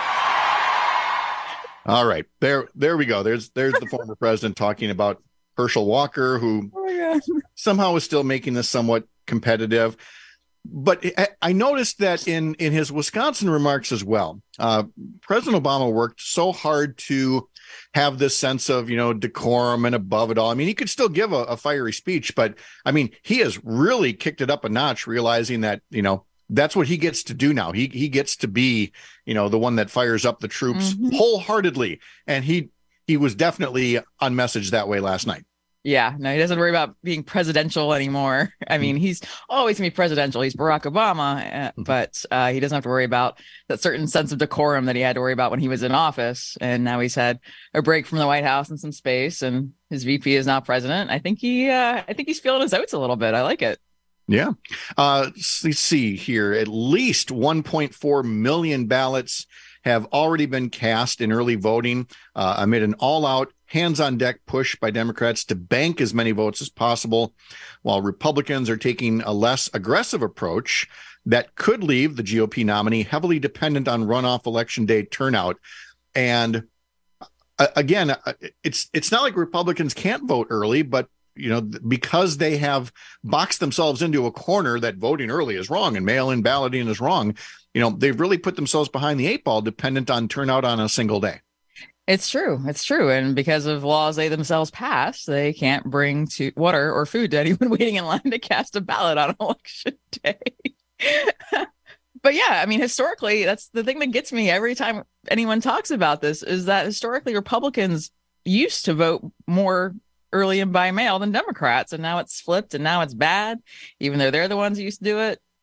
All right, there, there we go. There's, there's the former president talking about Herschel Walker, who oh somehow is still making this somewhat competitive. But I noticed that in, in his Wisconsin remarks as well, uh, President Obama worked so hard to have this sense of, you know, decorum and above it all. I mean, he could still give a, a fiery speech, but I mean, he has really kicked it up a notch, realizing that, you know, that's what he gets to do now. He he gets to be, you know, the one that fires up the troops mm-hmm. wholeheartedly. And he he was definitely on message that way last night. Yeah, no, he doesn't worry about being presidential anymore. I mean, he's always going to be presidential. He's Barack Obama, uh, but uh, he doesn't have to worry about that certain sense of decorum that he had to worry about when he was in office. And now he's had a break from the White House and some space, and his V P is now president. I think he, uh, I think he's feeling his oats a little bit. I like it. Yeah. Uh, let's see here. At least one point four million ballots have already been cast in early voting uh, amid an all-out, hands-on-deck push by Democrats to bank as many votes as possible, while Republicans are taking a less aggressive approach that could leave the G O P nominee heavily dependent on runoff election day turnout. And uh, again, it's it's not like Republicans can't vote early, but you know, because they have boxed themselves into a corner that voting early is wrong and mail-in balloting is wrong, you know, they've really put themselves behind the eight ball, dependent on turnout on a single day. It's true. It's true. And because of laws they themselves passed, they can't bring to water or food to anyone waiting in line to cast a ballot on election day. But yeah, I mean, historically, that's the thing that gets me every time anyone talks about this, is that historically Republicans used to vote more early and by mail than Democrats, and now it's flipped, and now it's bad, even though they're the ones who used to do it.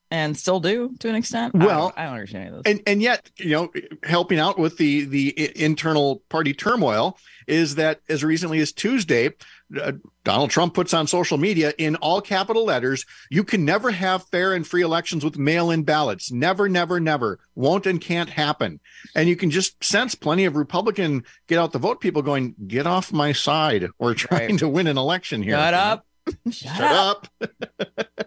and still do to an extent. Well, I don't, I don't understand any of this. And and yet, you know, helping out with the the internal party turmoil is that as recently as Tuesday, uh, Donald Trump puts on social media in all capital letters, you can never have fair and free elections with mail-in ballots. Never, never, never. Won't and can't happen. And you can just sense plenty of Republican get out the vote people going, get off my side. We're trying right. to win an election here. Shut up. Shut, Shut up. up.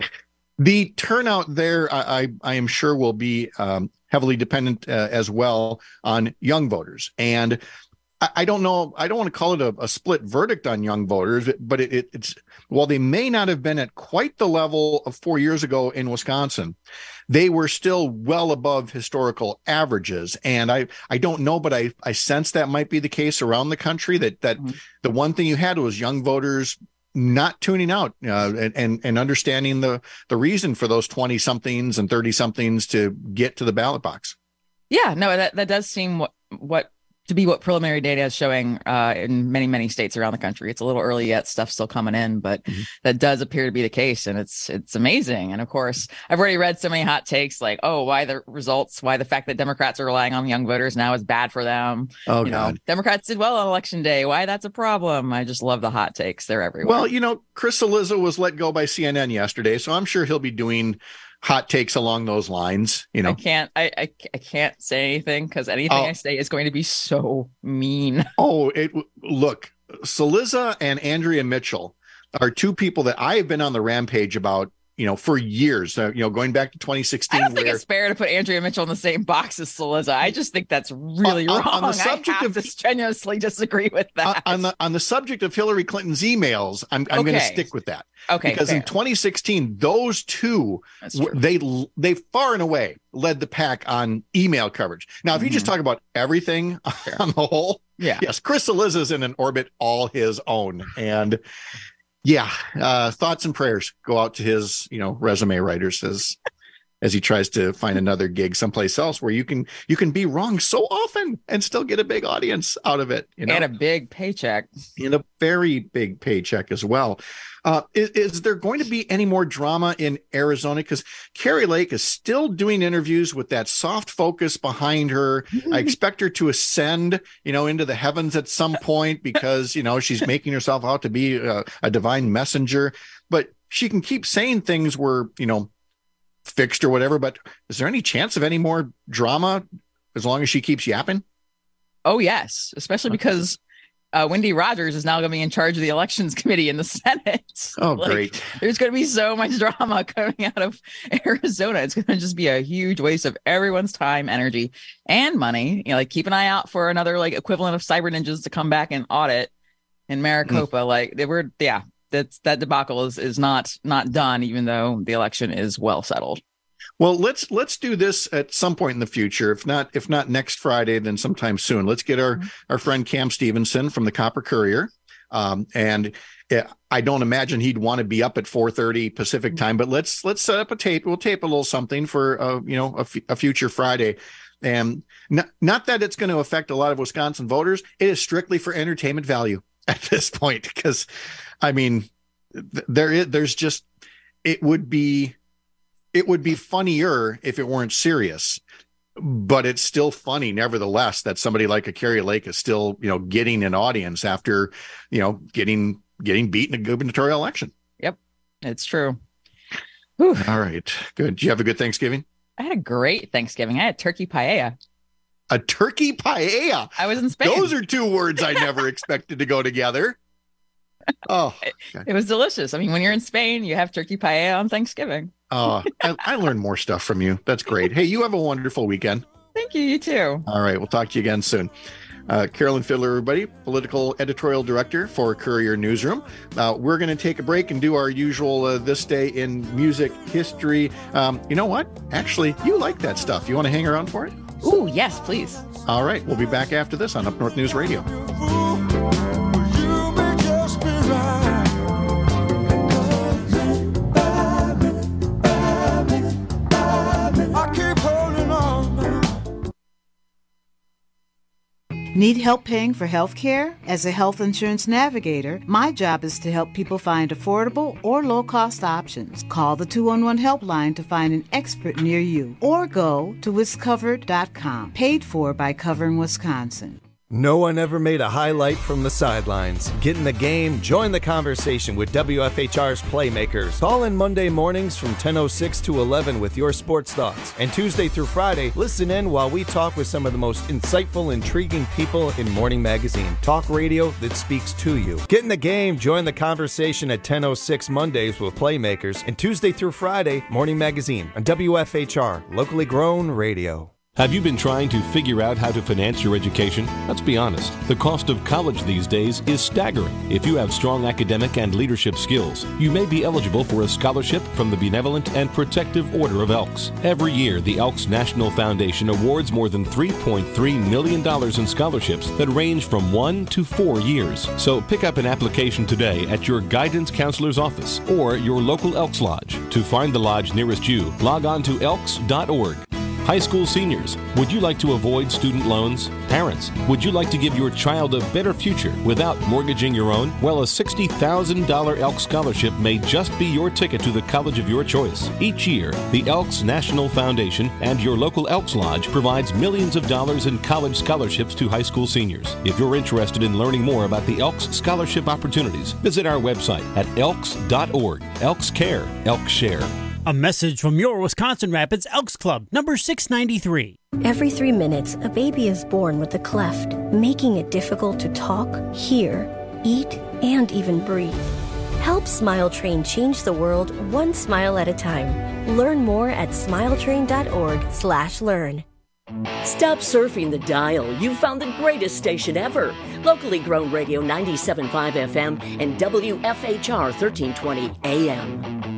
The turnout there, I, I, I am sure, will be um, heavily dependent uh, as well on young voters. And I, I don't know, I don't want to call it a, a split verdict on young voters, but it, it, it's while they may not have been at quite the level of four years ago in Wisconsin, they were still well above historical averages. And I, I don't know, but I, I sense that might be the case around the country, that, that mm-hmm. the one thing you had was young voters not tuning out uh, and, and and understanding the the reason for those twenty somethings and thirty somethings to get to the ballot box. Yeah, no, that, that does seem what what to be what preliminary data is showing uh, in many, many states around the country. It's a little early yet, stuff's still coming in, but mm-hmm. that does appear to be the case. And it's it's amazing. And of course, I've already read so many hot takes like, oh, why the results, why the fact that Democrats are relying on young voters now is bad for them. Oh, you God. know, Democrats did well on election day. Why that's a problem. I just love the hot takes. They're everywhere. Well, you know, Chris Cillizza was let go by C N N yesterday, so I'm sure he'll be doing hot takes along those lines. You know, I can't, I, I, I can't say anything because anything oh. I say is going to be so mean. Oh, it look, Cillizza and Andrea Mitchell are two people that I have been on the rampage about, you know, for years, uh, you know, going back to twenty sixteen. I don't think where, it's fair to put Andrea Mitchell in the same box as Cillizza. I just think that's really uh, wrong. On the subject I have of, to strenuously disagrey with that. Uh, on the on the subject of Hillary Clinton's emails, I'm I'm okay. going to stick with that. Okay, because fair. in twenty sixteen, those two they they far and away led the pack on email coverage. Now, if mm-hmm. you just talk about everything fair. on the whole, yeah, yes, Chris Cillizza is in an orbit all his own, and. Yeah, uh, thoughts and prayers go out to his, you know, resume writers as as he tries to find another gig someplace else where you can you can be wrong so often and still get a big audience out of it. You know? And a big paycheck. And a very big paycheck as well. Uh, is, is there going to be any more drama in Arizona? Because Kari Lake is still doing interviews with that soft focus behind her. I expect her to ascend, you know, into the heavens at some point because, you know, she's making herself out to be a, a divine messenger. But she can keep saying things were, you know, fixed or whatever. But is there any chance of any more drama as long as she keeps yapping? Oh, yes, especially because Uh, Wendy Rogers is now going to be in charge of the elections committee in the Senate. Oh, like, great. There's going to be so much drama coming out of Arizona. It's going to just be a huge waste of everyone's time, energy, and money. You know, like keep an eye out for another like equivalent of cyber ninjas to come back and audit in Maricopa. Mm. Like they were, yeah, that's that debacle is is not not done, even though the election is well settled. Well, let's let's do this at some point in the future. If not, if not next Friday, then sometime soon. Let's get our, our friend Cam Stevenson from the Copper Courier. Um, and I don't imagine he'd want to be up at four thirty Pacific time, but let's let's set up a tape. We'll tape a little something for uh, you know a, f- a future Friday. And not, not that it's going to affect a lot of Wisconsin voters. It is strictly for entertainment value at this point, because I mean, th- there is there's just it would be. It would be funnier if it weren't serious, but it's still funny nevertheless that somebody like a Kari Lake is still, you know, getting an audience after, you know, getting getting beat in a gubernatorial election. Yep, it's true. Whew. All right, good. Did you have a good Thanksgiving? I had a great Thanksgiving. I had turkey paella. A turkey paella? I was in Spain. Those are two words I never expected to go together. Oh, okay. It was delicious. I mean, when you're in Spain, you have turkey paella on Thanksgiving. Oh, I, I learned more stuff from you. That's great. Hey, you have a wonderful weekend. Thank you. You too. All right. We'll talk to you again soon. Uh, Carolyn Fiddler, everybody, political editorial director for Courier Newsroom. Uh, we're going to take a break and do our usual uh, This Day in Music History. Um, you know what? Actually, you like that stuff. You want to hang around for it? Ooh, yes, please. All right. We'll be back after this on Up North News Radio. Need help paying for health care? As a health insurance navigator, my job is to help people find affordable or low-cost options. Call the two one one helpline to find an expert near you, or go to wiscovered dot com. Paid for by Covering Wisconsin. No one ever made a highlight from the sidelines. Get in the game, join the conversation with W F H R's Playmakers. Call in Monday mornings from ten oh six to eleven with your sports thoughts. And Tuesday through Friday, listen in while we talk with some of the most insightful, intriguing people in Morning Magazine. Talk radio that speaks to you. Get in the game, join the conversation at ten oh six Mondays with Playmakers. And Tuesday through Friday, Morning Magazine on W F H R, locally grown radio. Have you been trying to figure out how to finance your education? Let's be honest. The cost of college these days is staggering. If you have strong academic and leadership skills, you may be eligible for a scholarship from the Benevolent and Protective Order of Elks. Every year, the Elks National Foundation awards more than three point three million dollars in scholarships that range from one to four years. So pick up an application today at your guidance counselor's office or your local Elks Lodge. To find the lodge nearest you, log on to elks dot org. High school seniors, would you like to avoid student loans? Parents, would you like to give your child a better future without mortgaging your own? Well, a sixty thousand dollars Elks Scholarship may just be your ticket to the college of your choice. Each year, the Elks National Foundation and your local Elks Lodge provides millions of dollars in college scholarships to high school seniors. If you're interested in learning more about the Elks Scholarship opportunities, visit our website at elks dot org. Elks Care, Elks Share. A message from your Wisconsin Rapids Elks Club, number six ninety-three. Every three minutes, a baby is born with a cleft, making it difficult to talk, hear, eat, and even breathe. Help Smile Train change the world one smile at a time. Learn more at smiletrain dot org slash learn. Stop surfing the dial. You've found the greatest station ever. Locally grown radio ninety-seven point five F M and W F H R thirteen twenty A M.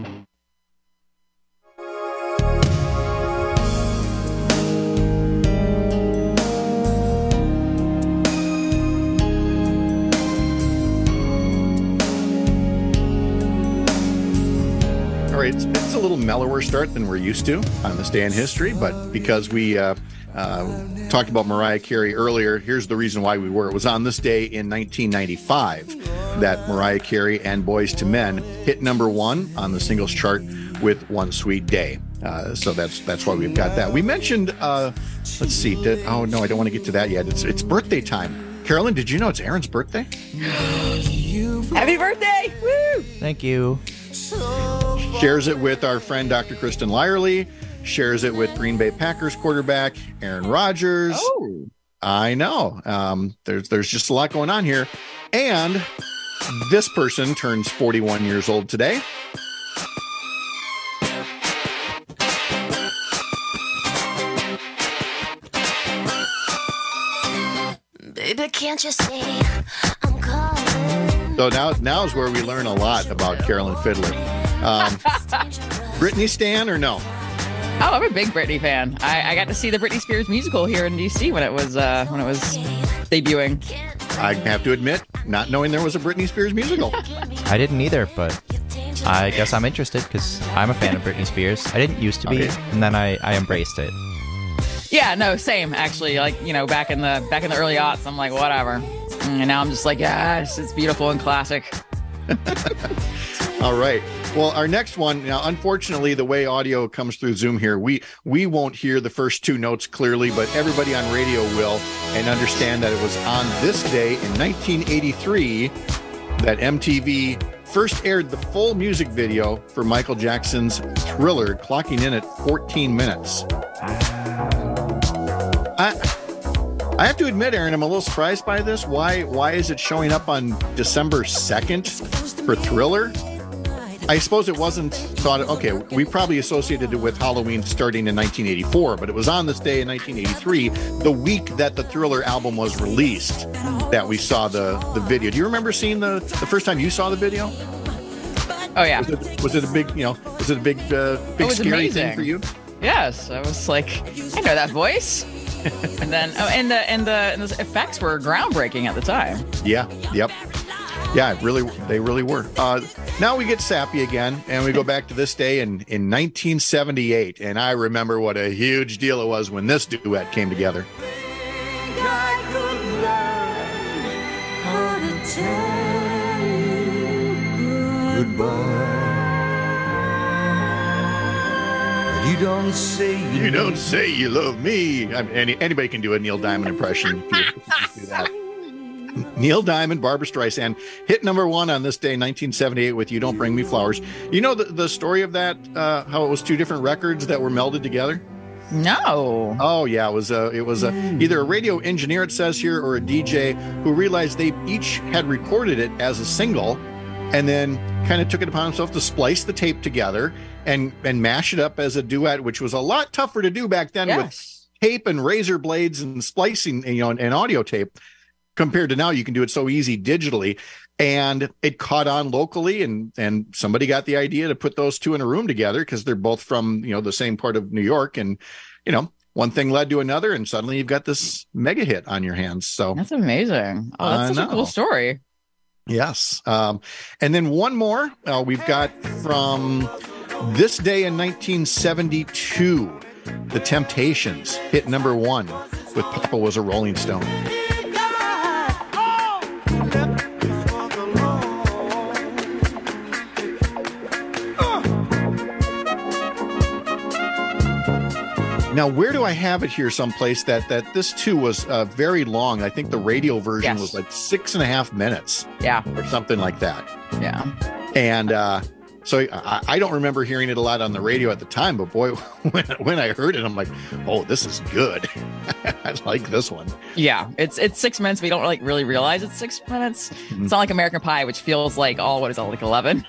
All right, it's, it's a little mellower start than we're used to on this day in history, but because we uh, uh, talked about Mariah Carey earlier, here's the reason why we were. It was on this day in nineteen ninety-five that Mariah Carey and Boyz two Men hit number one on the singles chart with One Sweet Day. Uh, so that's that's why we've got that. We mentioned, uh, let's see, did, oh no, I don't want to get to that yet. It's, it's birthday time. Carolyn, did you know it's Aaron's birthday? Happy birthday! Woo! Thank you. Shares it with our friend Doctor Kristen Lyerly. Shares it with Green Bay Packers quarterback Aaron Rodgers. Oh, I know. Um, there's there's just a lot going on here. And this person turns forty-one years old today. Baby, can't you see I'm calling? So now now is where we learn a lot about Carolyn Fiddler. Um, Britney stan or no? Oh, I'm a big Britney fan. I, I got to see the Britney Spears musical here in D C when it was uh, when it was debuting. I have to admit, not knowing there was a Britney Spears musical. I didn't either, but I guess I'm interested because I'm a fan of Britney Spears. I didn't used to be, okay. and then I, I embraced it. Yeah, no, same actually. Like, you know, back in the back in the early aughts, I'm like, whatever. And now I'm just like, yes, it's beautiful and classic. All right. Well, our next one, now, unfortunately, the way audio comes through Zoom here, we we won't hear the first two notes clearly, but everybody on radio will, and understand that it was on this day in nineteen eighty-three that M T V first aired the full music video for Michael Jackson's Thriller, clocking in at fourteen minutes. I I have to admit, Aaron, I'm a little surprised by this. Why why is it showing up on December second for Thriller? I suppose it wasn't thought, okay, we probably associated it with Halloween starting in nineteen eighty-four, but it was on this day in nineteen eighty-three, the week that the Thriller album was released, that we saw the, the video. Do you remember seeing the, the first time you saw the video? Oh, yeah. Was it, was it a big, you know, was it a big, uh, big scary amazing. thing for you? Yes. I was like, I know that voice. and then, oh, and the, and the, and the effects were groundbreaking at the time. Yeah. Yep. Yeah, really, they really were. Uh, now we get sappy again, and we go back to this day in, in nineteen seventy-eight, and I remember what a huge deal it was when this duet came together. I could tell you goodbye. You don't say you, you don't say you love me. I mean, any, anybody can do a Neil Diamond impression if you, if you do that. Neil Diamond, Barbra Streisand, hit number one on this day, nineteen seventy-eight, with "You Don't Bring Me Flowers." You know the, the story of that? Uh, how it was two different records that were melded together? No. Oh yeah, it was a, it was a, either a radio engineer, it says here, or a D J who realized they each had recorded it as a single, and then kind of took it upon himself to splice the tape together and and mash it up as a duet, which was a lot tougher to do back then. Yes. With tape and razor blades and splicing, you know, and, and audio tape, compared to now. You can do it so easy digitally. And it caught on locally, and and somebody got the idea to put those two in a room together because they're both from, you know, the same part of New York, and you know, one thing led to another, and suddenly you've got this mega hit on your hands. So that's amazing. Oh, that's such a cool story. Yes. Um, and then one more uh, we've got from this day in nineteen seventy-two. The Temptations hit number one with "Papa Was a Rolling Stone." Now, where do I have it here someplace that that this too was uh, very long? I think the radio version yes. was like six and a half minutes. Yeah. Or something like that. Yeah. And uh, so I, I don't remember hearing it a lot on the radio at the time, but boy, when, when I heard it, I'm like, oh, this is good. I like this one. Yeah. It's it's six minutes, but you don't like really realize it's six minutes. Mm-hmm. It's not like American Pie, which feels like all, what is it, like eleven?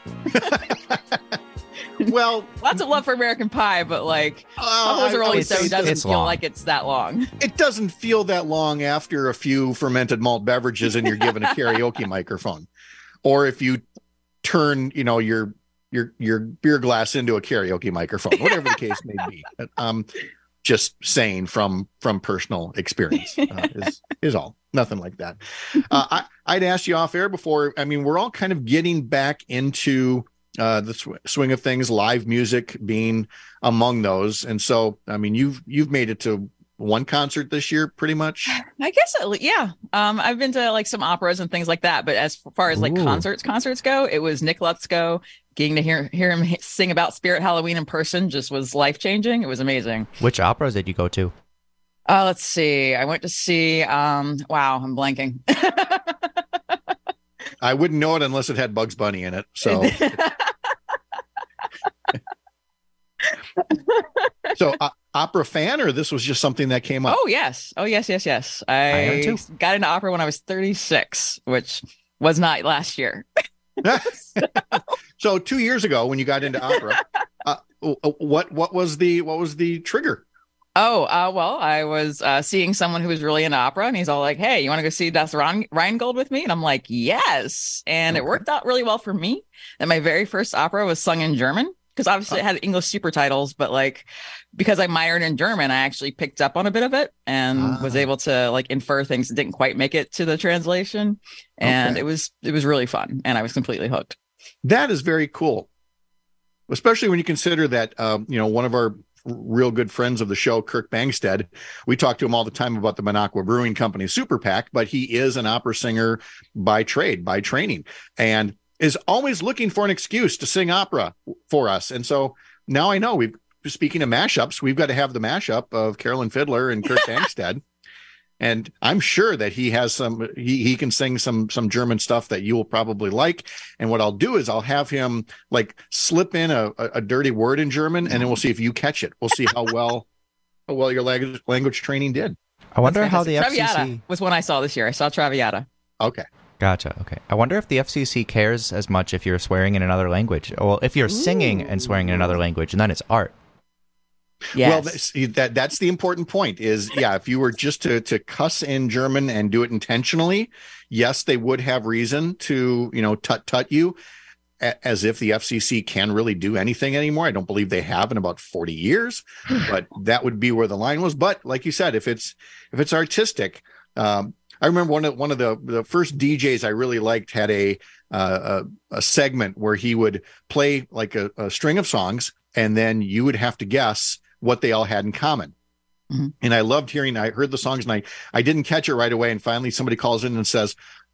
Well, lots of love for American Pie, but like uh, a Rolling Stone doesn't feel long. Like it's that long. It doesn't feel that long after a few fermented malt beverages and you're given a karaoke microphone, or if you turn, you know, your your your beer glass into a karaoke microphone, whatever the case may be. Um, just saying from from personal experience uh, is is all. Nothing like that. Uh, I, I'd asked you off air before. I mean, we're all kind of getting back into uh the sw- swing of things, live music being among those. And so I mean, you've you've made it to one concert this year pretty much. I guess yeah. um I've been to like some operas and things like that, but as far as like Ooh. concerts concerts go, it was Nick Lutzko. Getting to hear hear him sing about Spirit Halloween in person just was life-changing. It was amazing. Which operas did you go to? Uh let's see, I went to see um wow I'm blanking. I wouldn't know it unless it had Bugs Bunny in it. So, so uh, opera fan, or this was just something that came up? Oh yes, oh yes, yes, yes. I, I got into opera when I was thirty-six, which was not last year. So two years ago, when you got into opera, uh, what what was the what was the trigger? Oh, uh, well, I was uh, seeing someone who was really into opera, and he's all like, hey, you want to go see Das Rheingold with me? And I'm like, yes. And okay. It worked out really well for me. And my very first opera was sung in German, because obviously oh. it had English super titles, but like, because I minored in German, I actually picked up on a bit of it and ah. was able to like infer things that didn't quite make it to the translation. And okay. it was, it was really fun. And I was completely hooked. That is very cool. Especially when you consider that, um, you know, one of our real good friends of the show, Kirk Bangstead, we talk to him all the time about the Minocqua Brewing Company Super PAC, but he is an opera singer by trade, by training, and is always looking for an excuse to sing opera for us. And so now I know, we've, speaking of mashups, we've got to have the mashup of Carolyn Fiddler and Kirk Bangstead. And I'm sure that he has some, he, he can sing some, some German stuff that you will probably like. And what I'll do is I'll have him like slip in a, a, a dirty word in German, and then we'll see if you catch it. We'll see how well, how well your language, language training did. I wonder how the Traviata F C C was one I saw this year. I saw Traviata. Okay. Gotcha. Okay. I wonder if the F C C cares as much if you're swearing in another language. Well, if you're Ooh. singing and swearing in another language, and then it's art. Yes. Well, see, that that's the important point is, yeah, if you were just to, to cuss in German and do it intentionally, yes, they would have reason to, you know, tut tut you, as if the F C C can really do anything anymore. I don't believe they have in about forty years, but that would be where the line was. But like you said, if it's if it's artistic, um, I remember one of one of the, the first D Js I really liked had a uh, a, a segment where he would play like a, a string of songs, and then you would have to guess what they all had in common. Mm-hmm. And I loved hearing, I heard the songs and I, I didn't catch it right away. And finally somebody calls in and says,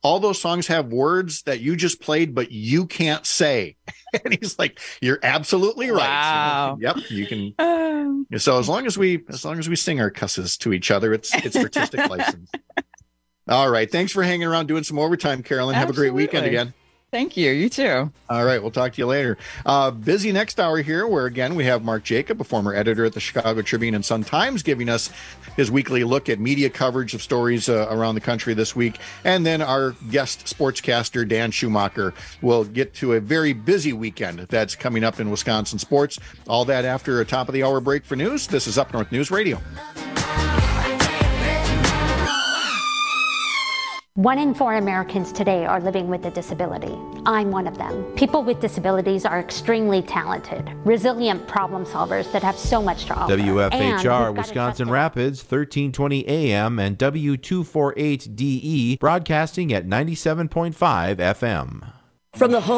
all those songs have words that you just played, but you can't say. And he's like, you're absolutely right. Wow. Yep. You can. Um, so as long as we, as long as we sing our cusses to each other, it's, it's artistic license. All right. Thanks for hanging around doing some overtime, Carolyn. Have Absolutely. a great weekend again. Thank you. You too. All right. We'll talk to you later. Uh, busy next hour here, where again, we have Mark Jacob, a former editor at the Chicago Tribune and Sun-Times, giving us his weekly look at media coverage of stories uh, around the country this week. And then our guest sportscaster, Dan Schumacher, will get to a very busy weekend that's coming up in Wisconsin sports. All that after a top of the hour break for news. This is Up North News Radio. One in four Americans today are living with a disability. I'm one of them. People with disabilities are extremely talented, resilient problem solvers that have so much to offer. W F H R And Wisconsin Rapids, thirteen twenty A M and W two forty-eight D E, broadcasting at ninety-seven point five F M. From the home